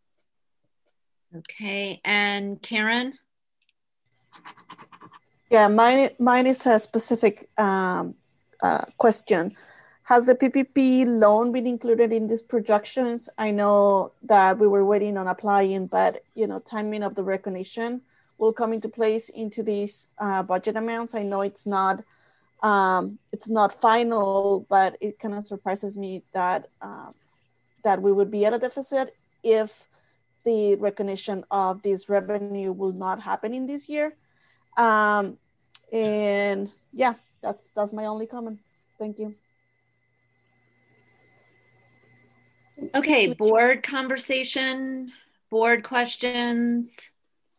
Okay, and Karen? Yeah, mine, mine is a specific um, uh, question. Has the P P P loan been included in these projections? I know that we were waiting on applying, but you know, timing of the recognition will come into place into these uh, budget amounts. I know it's not um, it's not final, but it kind of surprises me that uh, that we would be at a deficit if the recognition of this revenue will not happen in this year. Um, and yeah, that's that's my only comment. Thank you. Okay, board conversation, board questions.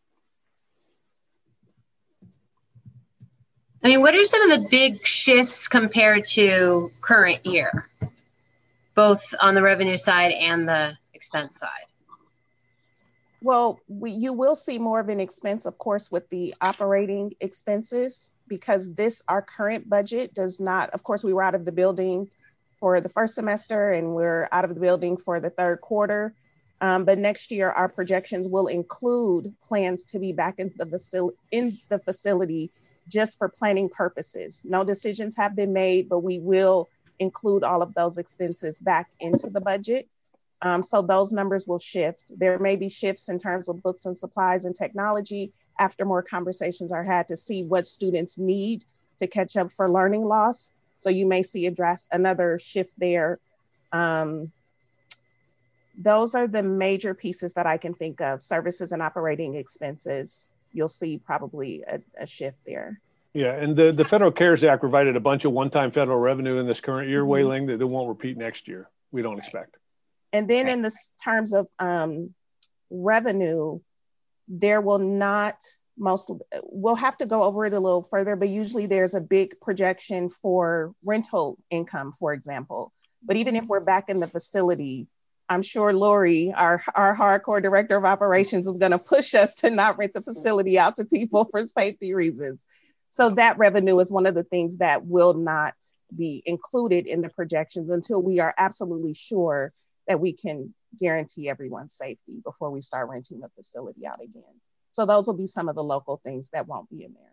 I mean, what are some of the big shifts compared to current year, both on the revenue side and the expense side? Well, we, you will see more of an expense, of course, with the operating expenses, because this, our current budget does not, of course, we were out of the building for the first semester and we're out of the building for the third quarter. Um, but next year, our projections will include plans to be back in the, facil- in the facility just for planning purposes. No decisions have been made, but we will include all of those expenses back into the budget. Um, so those numbers will shift. There may be shifts in terms of books and supplies and technology after more conversations are had to see what students need to catch up for learning loss. So you may see a dress, another shift there. Um, those are the major pieces that I can think of. Services and operating expenses, you'll see probably a, a shift there. Yeah, and the, the Federal CARES Act provided a bunch of one-time federal revenue in this current year, mm-hmm. Wei Ling, that they won't repeat next year. We don't expect. And then in the terms of um, revenue, there will not most, we'll have to go over it a little further, but usually there's a big projection for rental income, for example. But even if we're back in the facility, I'm sure Lori, our, our hardcore director of operations, is gonna push us to not rent the facility out to people for safety reasons. So that revenue is one of the things that will not be included in the projections until we are absolutely sure that we can guarantee everyone's safety before we start renting the facility out again. So those will be some of the local things that won't be in there.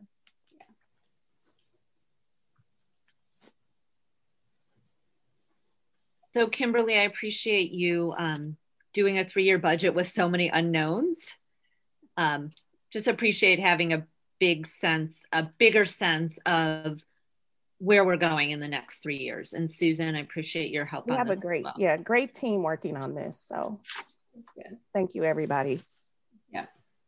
So Kimberly, I appreciate you um, doing a three-year budget with so many unknowns. Um, just appreciate having a big sense, a bigger sense of where we're going in the next three years. And Susan, I appreciate your help. We on have this a great, well. yeah, great team working on this. So that's good. Thank you, everybody. Yeah.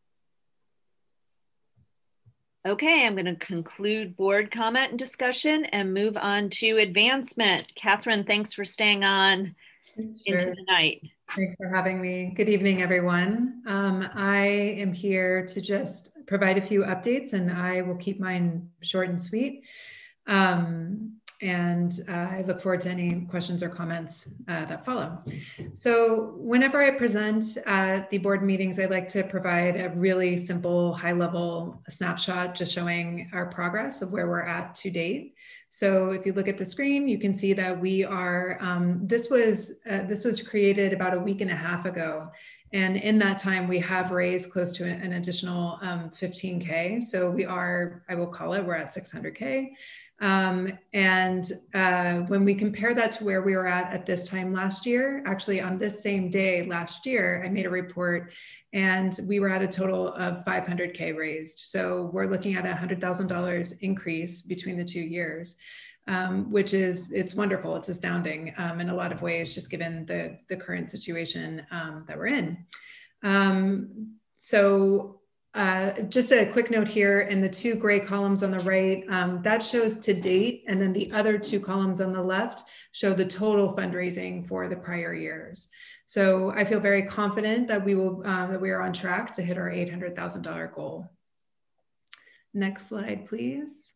Okay, I'm going to conclude board comment and discussion and move on to advancement. Catherine, thanks for staying on sure. into the night. Thanks for having me. Good evening, everyone. Um, I am here to just provide a few updates, and I will keep mine short and sweet. Um, and uh, I look forward to any questions or comments uh, that follow. So whenever I present at the board meetings, I like to provide a really simple high-level snapshot just showing our progress of where we're at to date. So if you look at the screen, you can see that we are, um, this was uh, this was created about a week and a half ago. And in that time, we have raised close to an additional um, fifteen K. So we are, I will call it, we're at six hundred K. Um, and uh, when we compare that to where we were at at this time last year, actually on this same day last year, I made a report and we were at a total of five hundred K raised. So we're looking at a one hundred thousand dollars increase between the two years, um, which is, it's wonderful, it's astounding um, in a lot of ways, just given the, the current situation um, that we're in. Um, so Uh, just a quick note here, in the two gray columns on the right, um, that shows to date, and then the other two columns on the left show the total fundraising for the prior years. So I feel very confident that we will uh, that we are on track to hit our eight hundred thousand dollar goal. Next slide, please.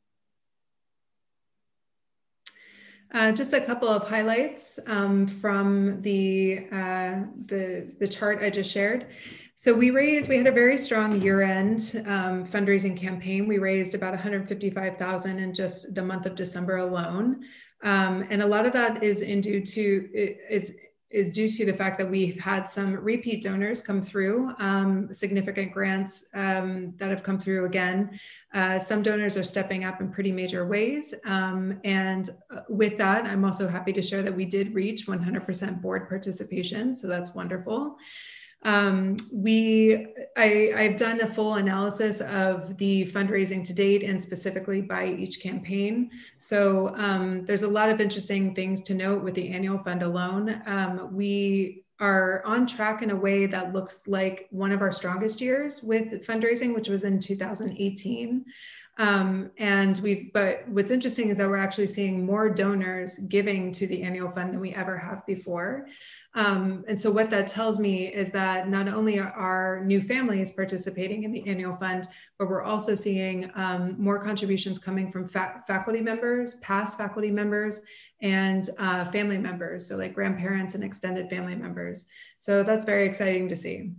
Uh, just a couple of highlights um, from the, uh, the the chart I just shared. So we raised, we had a very strong year-end um, fundraising campaign. We raised about one hundred fifty-five thousand in just the month of December alone. Um, and a lot of that is in due to, is, is due to the fact that we've had some repeat donors come through, um, significant grants um, that have come through again. Uh, some donors are stepping up in pretty major ways. Um, and with that, I'm also happy to share that we did reach one hundred percent board participation. So that's wonderful. Um, we, I, I've done a full analysis of the fundraising to date and specifically by each campaign. So um, there's a lot of interesting things to note with the annual fund alone. Um, we are on track in a way that looks like one of our strongest years with fundraising, which was in two thousand eighteen. Um, and we, but what's interesting is that we're actually seeing more donors giving to the annual fund than we ever have before. Um, and so what that tells me is that not only are new families participating in the annual fund, but we're also seeing um, more contributions coming from fa faculty members, past faculty members, and uh, family members, so like grandparents and extended family members. So that's very exciting to see.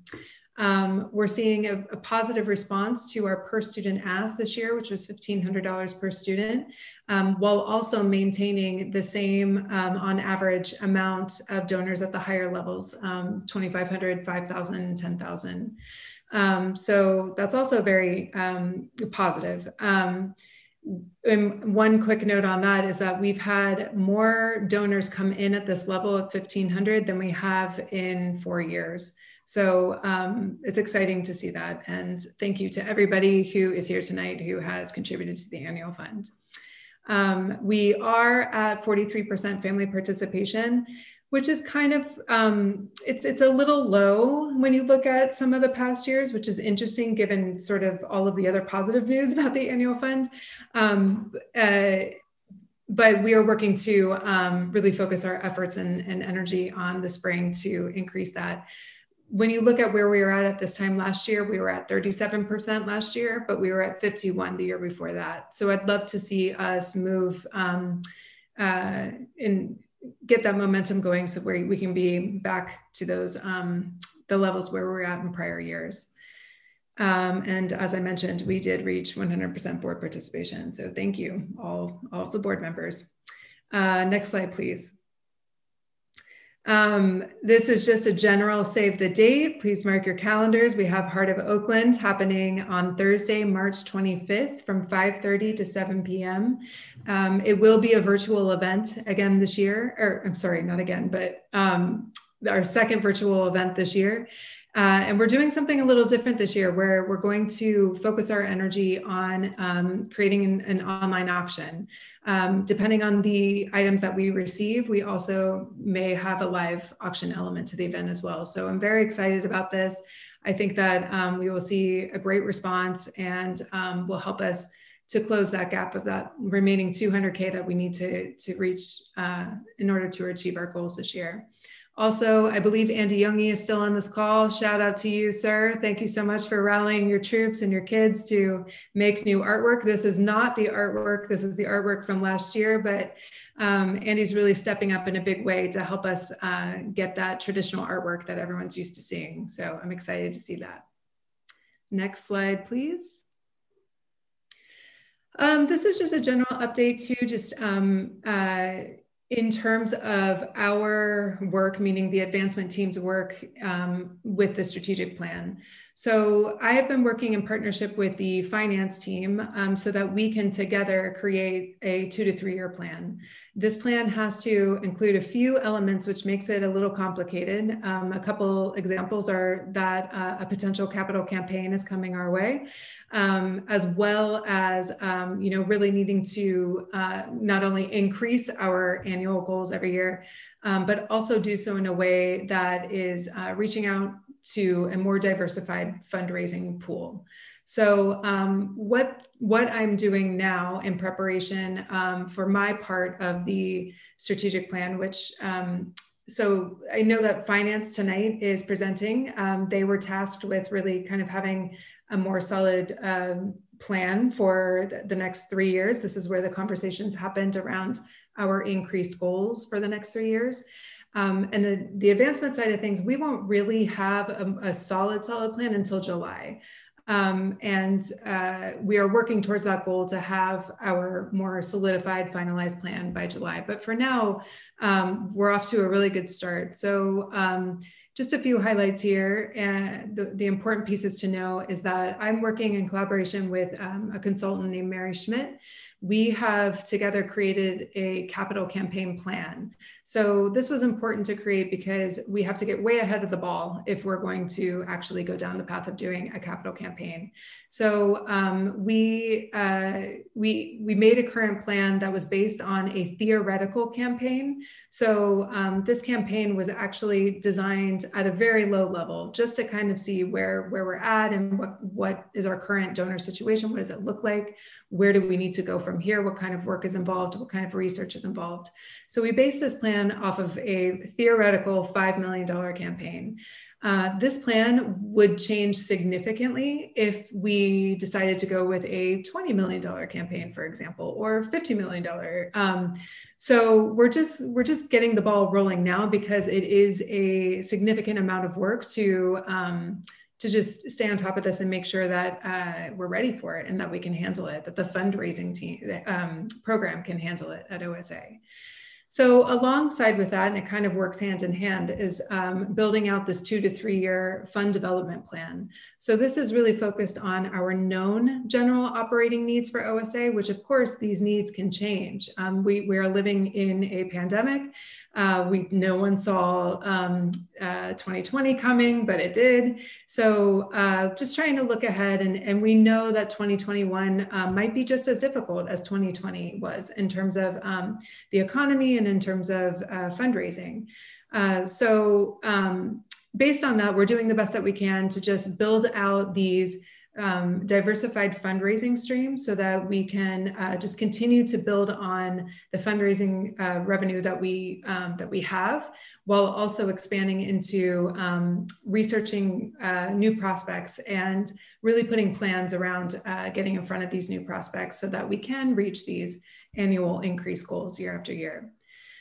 Um, we're seeing a, a positive response to our per student ask this year, which was fifteen hundred dollars per student, um, while also maintaining the same um, on average amount of donors at the higher levels, um, twenty-five hundred, five thousand, ten thousand. Um, so that's also very um, positive. Um, and one quick note on that is that we've had more donors come in at this level of fifteen hundred than we have in four years. So um, it's exciting to see that. And thank you to everybody who is here tonight who has contributed to the annual fund. Um, we are at forty-three percent family participation, which is kind of, um, it's, it's a little low when you look at some of the past years, which is interesting given sort of all of the other positive news about the annual fund. Um, uh, but we are working to um, really focus our efforts and, and energy on the spring to increase that. When you look at where we were at at this time last year, we were at thirty-seven percent last year, but we were at fifty-one the year before that. So I'd love to see us move um, uh, and get that momentum going so where we can be back to those, um, the levels where we were at in prior years. Um, and as I mentioned, we did reach one hundred percent board participation. So thank you, all, all of the board members. Uh, next slide, please. Um, this is just a general save the date. Please mark your calendars. We have Heart of Oakland happening on Thursday, March twenty-fifth from five thirty to seven p m Um, it will be a virtual event again this year, or I'm sorry, not again, but um, our second virtual event this year. Uh, and we're doing something a little different this year where we're going to focus our energy on um, creating an, an online auction. Um, depending on the items that we receive, we also may have a live auction element to the event as well. So I'm very excited about this. I think that um, we will see a great response and um, will help us to close that gap of that remaining two hundred K that we need to, to reach uh, in order to achieve our goals this year. Also, I believe Andy Youngie is still on this call. Shout out to you, sir. Thank you so much for rallying your troops and your kids to make new artwork. This is not the artwork. This is the artwork from last year, but um, Andy's really stepping up in a big way to help us uh, get that traditional artwork that everyone's used to seeing. So I'm excited to see that. Next slide, please. Um, this is just a general update too, just um, uh, in terms of our work, meaning the advancement team's work um, with the strategic plan. So I have been working in partnership with the finance team um, so that we can together create a two to three year plan. This plan has to include a few elements, which makes it a little complicated. Um, a couple examples are that uh, a potential capital campaign is coming our way, um, as well as um, you know, really needing to uh, not only increase our annual goals every year, um, but also do so in a way that is uh, reaching out to a more diversified fundraising pool. So um, what, what I'm doing now in preparation um, for my part of the strategic plan, which, um, so I know that finance tonight is presenting. Um, they were tasked with really kind of having a more solid um, plan for the, the next three years. This is where the conversations happened around our increased goals for the next three years. Um, and the, the advancement side of things, we won't really have a, a solid, solid plan until July. Um, and uh, we are working towards that goal to have our more solidified, finalized plan by July. But for now, um, we're off to a really good start. So um, just a few highlights here. And the, the important pieces to know is that I'm working in collaboration with um, a consultant named Mary Schmidt. We have together created a capital campaign plan. So this was important to create because we have to get way ahead of the ball if we're going to actually go down the path of doing a capital campaign. So um, we, uh, we, we made a current plan that was based on a theoretical campaign. So um, this campaign was actually designed at a very low level, just to kind of see where, where we're at and what, what is our current donor situation, what does it look like? Where do we need to go from here? What kind of work is involved? What kind of research is involved? So we based this plan off of a theoretical five million dollar campaign. Uh, this plan would change significantly if we decided to go with a twenty million dollar campaign, for example, or fifty million dollars. Um, so we're just, we're just getting the ball rolling now because it is a significant amount of work to, um, to just stay on top of this and make sure that uh, we're ready for it and that we can handle it, that the fundraising team um, program can handle it at O S A. So alongside with that, and it kind of works hand in hand, is um, building out this two to three year fund development plan. So this is really focused on our known general operating needs for O S A, which of course these needs can change. Um, we, we are living in a pandemic. Uh, we no one saw um, uh, twenty twenty coming, but it did. So uh, just trying to look ahead, and, and we know that twenty twenty-one um, might be just as difficult as twenty twenty was in terms of um, the economy and in terms of uh, fundraising. Uh, so um, based on that, we're doing the best that we can to just build out these Um, diversified fundraising streams so that we can uh, just continue to build on the fundraising uh, revenue that we um, that we have, while also expanding into um, researching uh, new prospects and really putting plans around uh, getting in front of these new prospects so that we can reach these annual increase goals year after year.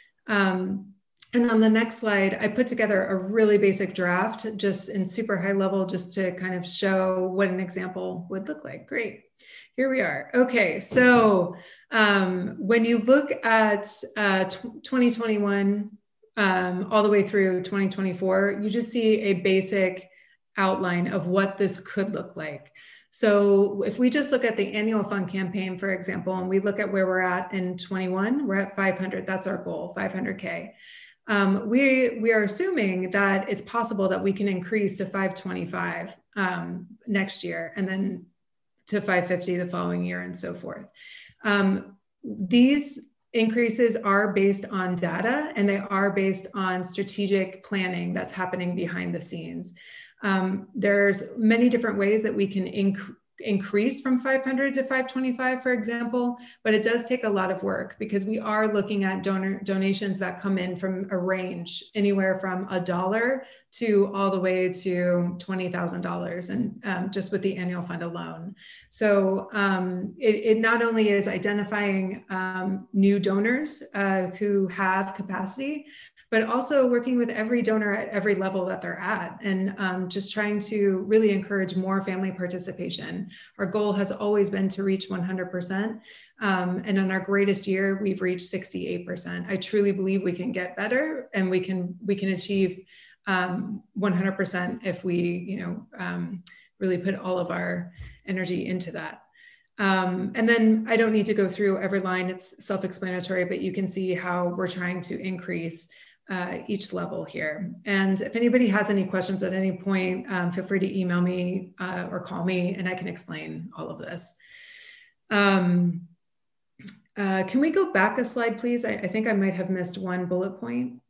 Um, And on the next slide, I put together a really basic draft, just in super high level, just to kind of show what an example would look like. Great, here we are. Okay, so um, when you look at uh, twenty twenty-one um, all the way through twenty twenty-four, you just see a basic outline of what this could look like. So if we just look at the annual fund campaign, for example, and we look at where we're at in twenty-one, we're at five hundred, that's our goal, five hundred K. Um, we, we are assuming that it's possible that we can increase to five twenty-five um, next year, and then to five fifty the following year, and so forth. Um, these increases are based on data, and they are based on strategic planning that's happening behind the scenes. Um, there's many different ways that we can increase increase from five hundred to five twenty-five, for example, but it does take a lot of work because we are looking at donor donations that come in from a range anywhere from a dollar to all the way to twenty thousand dollars, and um, just with the annual fund alone. So um, it, it not only is identifying um, new donors uh, who have capacity, but also working with every donor at every level that they're at, and um, just trying to really encourage more family participation. Our goal has always been to reach one hundred percent. Um, and in our greatest year, we've reached sixty-eight percent. I truly believe we can get better, and we can, we can achieve um, one hundred percent if we, you know, um, really put all of our energy into that. Um, and then I don't need to go through every line, it's self-explanatory, but you can see how we're trying to increase Uh, each level here. And if anybody has any questions at any point, um, feel free to email me uh, or call me, and I can explain all of this. Um, uh, can we go back a slide, please? I, I think I might have missed one bullet point.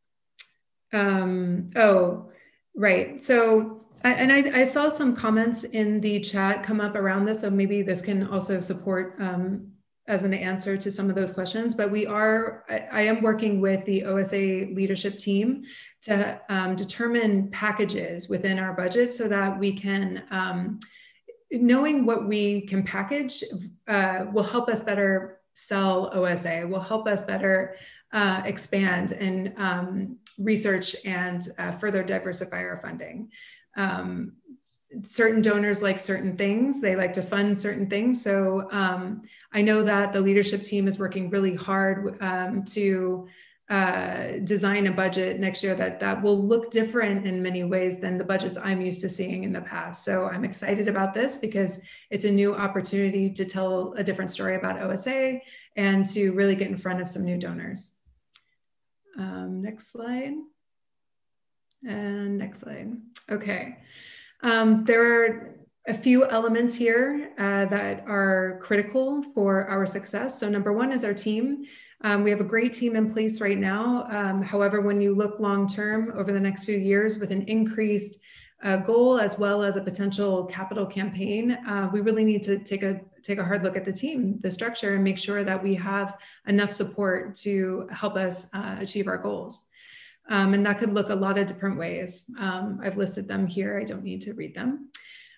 Um, oh, right. So, I, and I, I saw some comments in the chat come up around this, so maybe this can also support um, as an answer to some of those questions, but we are, I, I am working with the O S A leadership team to um, determine packages within our budget so that we can, um, knowing what we can package uh, will help us better sell O S A, will help us better uh, expand and um, research and uh, further diversify our funding. Um, certain donors like certain things, they like to fund certain things. So um, I know that the leadership team is working really hard um, to uh, design a budget next year that, that will look different in many ways than the budgets I'm used to seeing in the past. So I'm excited about this because it's a new opportunity to tell a different story about O S A and to really get in front of some new donors. Um, next slide. And next slide. Okay. Um, there are a few elements here uh, that are critical for our success. So number one is our team. Um, we have a great team in place right now. Um, however, when you look long-term over the next few years with an increased uh, goal as well as a potential capital campaign, uh, we really need to take a, take a hard look at the team, the structure, and make sure that we have enough support to help us uh, achieve our goals. Um, and that could look a lot of different ways. Um, I've listed them here. I don't need to read them.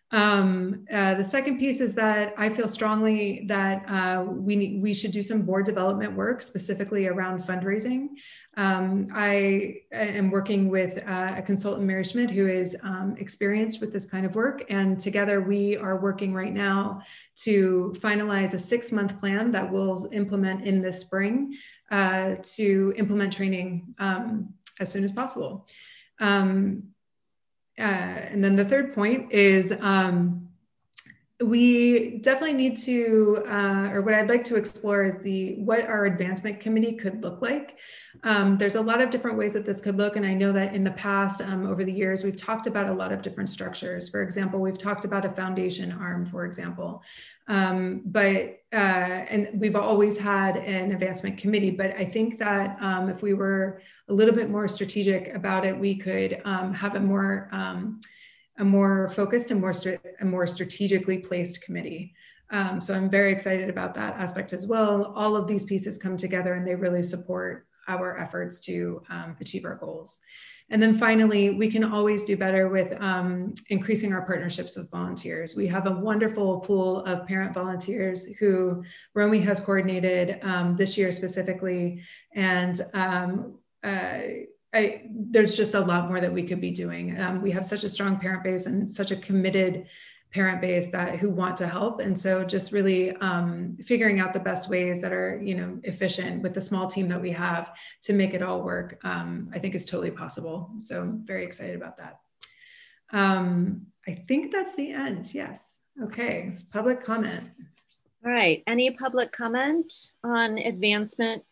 Um, uh, the second piece is that I feel strongly that uh, we need, we should do some board development work specifically around fundraising. Um, I am working with uh, a consultant, Mary Schmidt, who is um, experienced with this kind of work. And together we are working right now to finalize a six month plan that we'll implement in the spring uh, to implement training um, as soon as possible. Um, uh, and then the third point is um, we definitely need to, uh, or what I'd like to explore is the what our advancement committee could look like. Um, there's a lot of different ways that this could look. And I know that in the past, um, over the years, we've talked about a lot of different structures. For example, we've talked about a foundation arm, for example. Um, but, uh, and we've always had an advancement committee, but I think that um, if we were a little bit more strategic about it, we could um, have a more, um, a more focused and more, a more strategically placed committee. Um, so I'm very excited about that aspect as well. All of these pieces come together and they really support our efforts to um, achieve our goals. And then finally, we can always do better with um, increasing our partnerships with volunteers. We have a wonderful pool of parent volunteers who Romy has coordinated um, this year specifically. And um, uh, I, there's just a lot more that we could be doing. Um, we have such a strong parent base and such a committed parent base that who want to help. And so just really um, figuring out the best ways that are, you know, efficient with the small team that we have to make it all work, um, I think is totally possible. So I'm very excited about that. Um, I think that's the end. Yes. Okay. Public comment. All right. Any public comment on advancement?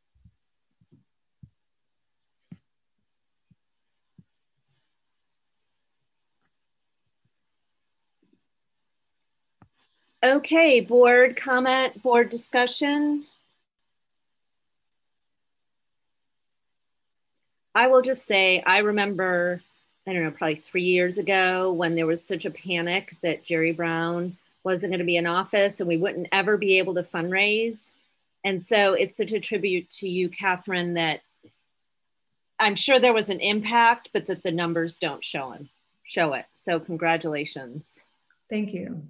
Okay, board comment, board discussion. I will just say, I remember, I don't know, probably three years ago when there was such a panic that Jerry Brown wasn't going to be in office and we wouldn't ever be able to fundraise. And so it's such a tribute to you, Catherine, that I'm sure there was an impact, but that the numbers don't show him, show it. So congratulations. Thank you.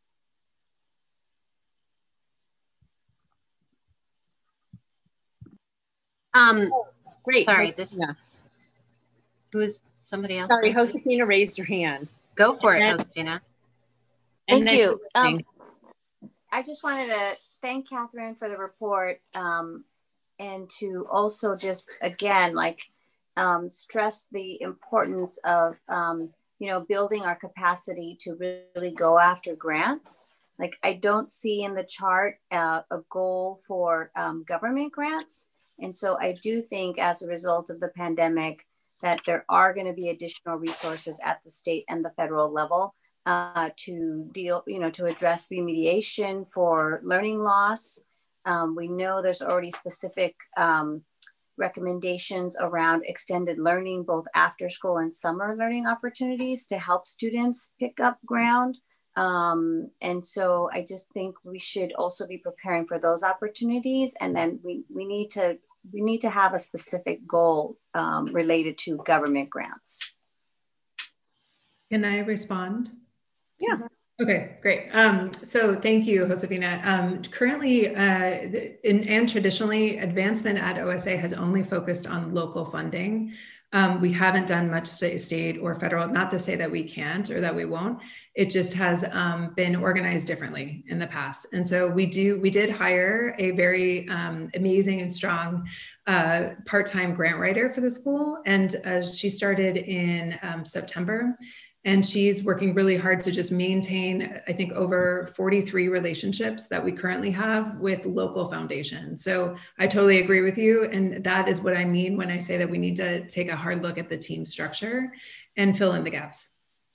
Um, oh, great. Sorry, Josefina. this who is somebody else? Sorry, Josefina raised her hand. Go for and it, then, Josefina. Thank you. Um, I just wanted to thank Catherine for the report um, and to also just, again, like um, stress the importance of, um, you know, building our capacity to really go after grants. Like I don't see in the chart uh, a goal for um, government grants. And so I do think as a result of the pandemic that there are going to be additional resources at the state and the federal level uh, to deal, you know, to address remediation for learning loss. Um, we know there's already specific um, recommendations around extended learning, both after school and summer learning opportunities to help students pick up ground. Um, and so I just think we should also be preparing for those opportunities. And then we, we need to we need to have a specific goal um, related to government grants. Can I respond? Yeah. Okay, great. Um, so thank you, Josefina. Um, currently, uh, in, and traditionally, advancement at O S A has only focused on local funding. Um, we haven't done much state, state or federal, not to say that we can't or that we won't. It just has um, been organized differently in the past. And so we do, we did hire a very um, amazing and strong uh, part-time grant writer for the school. And uh, she started in um, September. And she's working really hard to just maintain, I think, over forty-three relationships that we currently have with local foundations. So I totally agree with you. And that is what I mean when I say that we need to take a hard look at the team structure and fill in the gaps.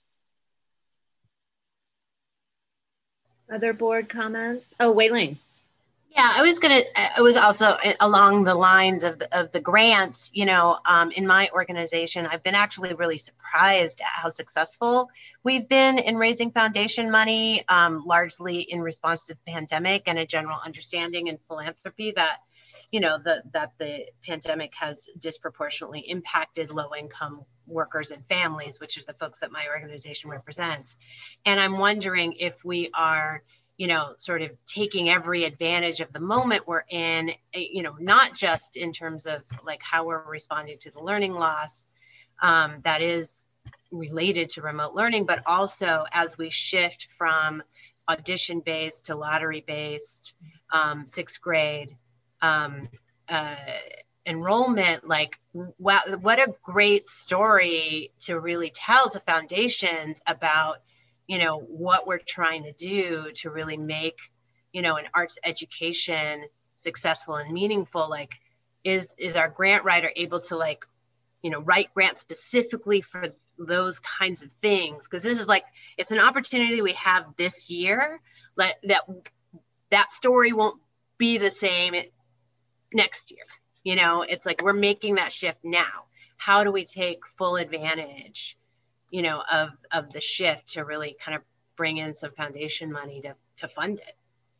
Other board comments? Oh, Wei-Ling. Yeah, I was gonna, it was also along the lines of the, of the grants, you know, um, in my organization, I've been actually really surprised at how successful we've been in raising foundation money, um, largely in response to the pandemic and a general understanding in philanthropy that, you know, the, that the pandemic has disproportionately impacted low income workers and families, which is the folks that my organization represents. And I'm wondering if we are, you know, sort of taking every advantage of the moment we're in, you know, not just in terms of like how we're responding to the learning loss um, that is related to remote learning, but also as we shift from audition based to lottery based um, sixth grade um, uh, enrollment, like wow, what a great story to really tell to foundations about, you know, what we're trying to do to really make, you know, an arts education successful and meaningful. Like, is is our grant writer able to, like, you know, write grants specifically for those kinds of things? Because this is like, it's an opportunity we have this year, like that that story won't be the same next year. You know, it's like we're making that shift now. How do we take full advantage, you know, of of the shift to really kind of bring in some foundation money to to fund it?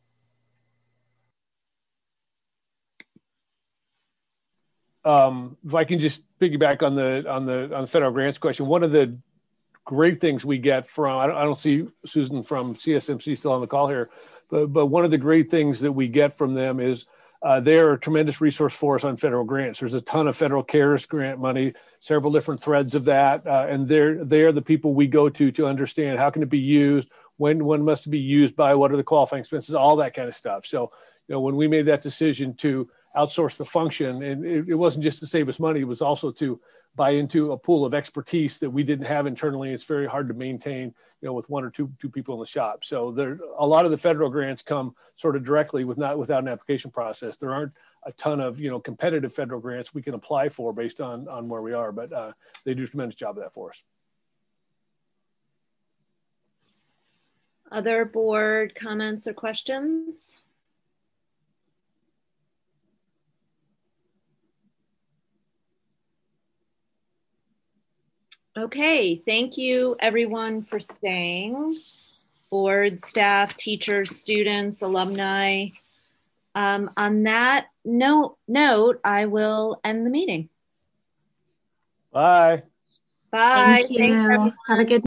Um, if I can just piggyback on the on the on the federal grants question, one of the great things we get from, I don't, I don't see Susan from C S M C still on the call here, but but one of the great things that we get from them is uh, they're a tremendous resource for us on federal grants. There's a ton of federal CARES grant money, several different threads of that, uh, and they're they're the people we go to to understand how can it be used, when when must it be used by, what are the qualifying expenses, all that kind of stuff. So, you know, when we made that decision to outsource the function, and it, it wasn't just to save us money, it was also to buy into a pool of expertise that we didn't have internally. It's very hard to maintain, you know, with one or two two people in the shop. So there, a lot of the federal grants come sort of directly with not without an application process. There aren't a ton of, you know, competitive federal grants we can apply for based on on where we are, but uh, they do a tremendous job of that for us. Other board comments or questions? Okay, thank you everyone for staying. Board, staff, teachers, students, alumni. Um, on that note, note, I will end the meeting. Bye. Bye. Thank you. Have a good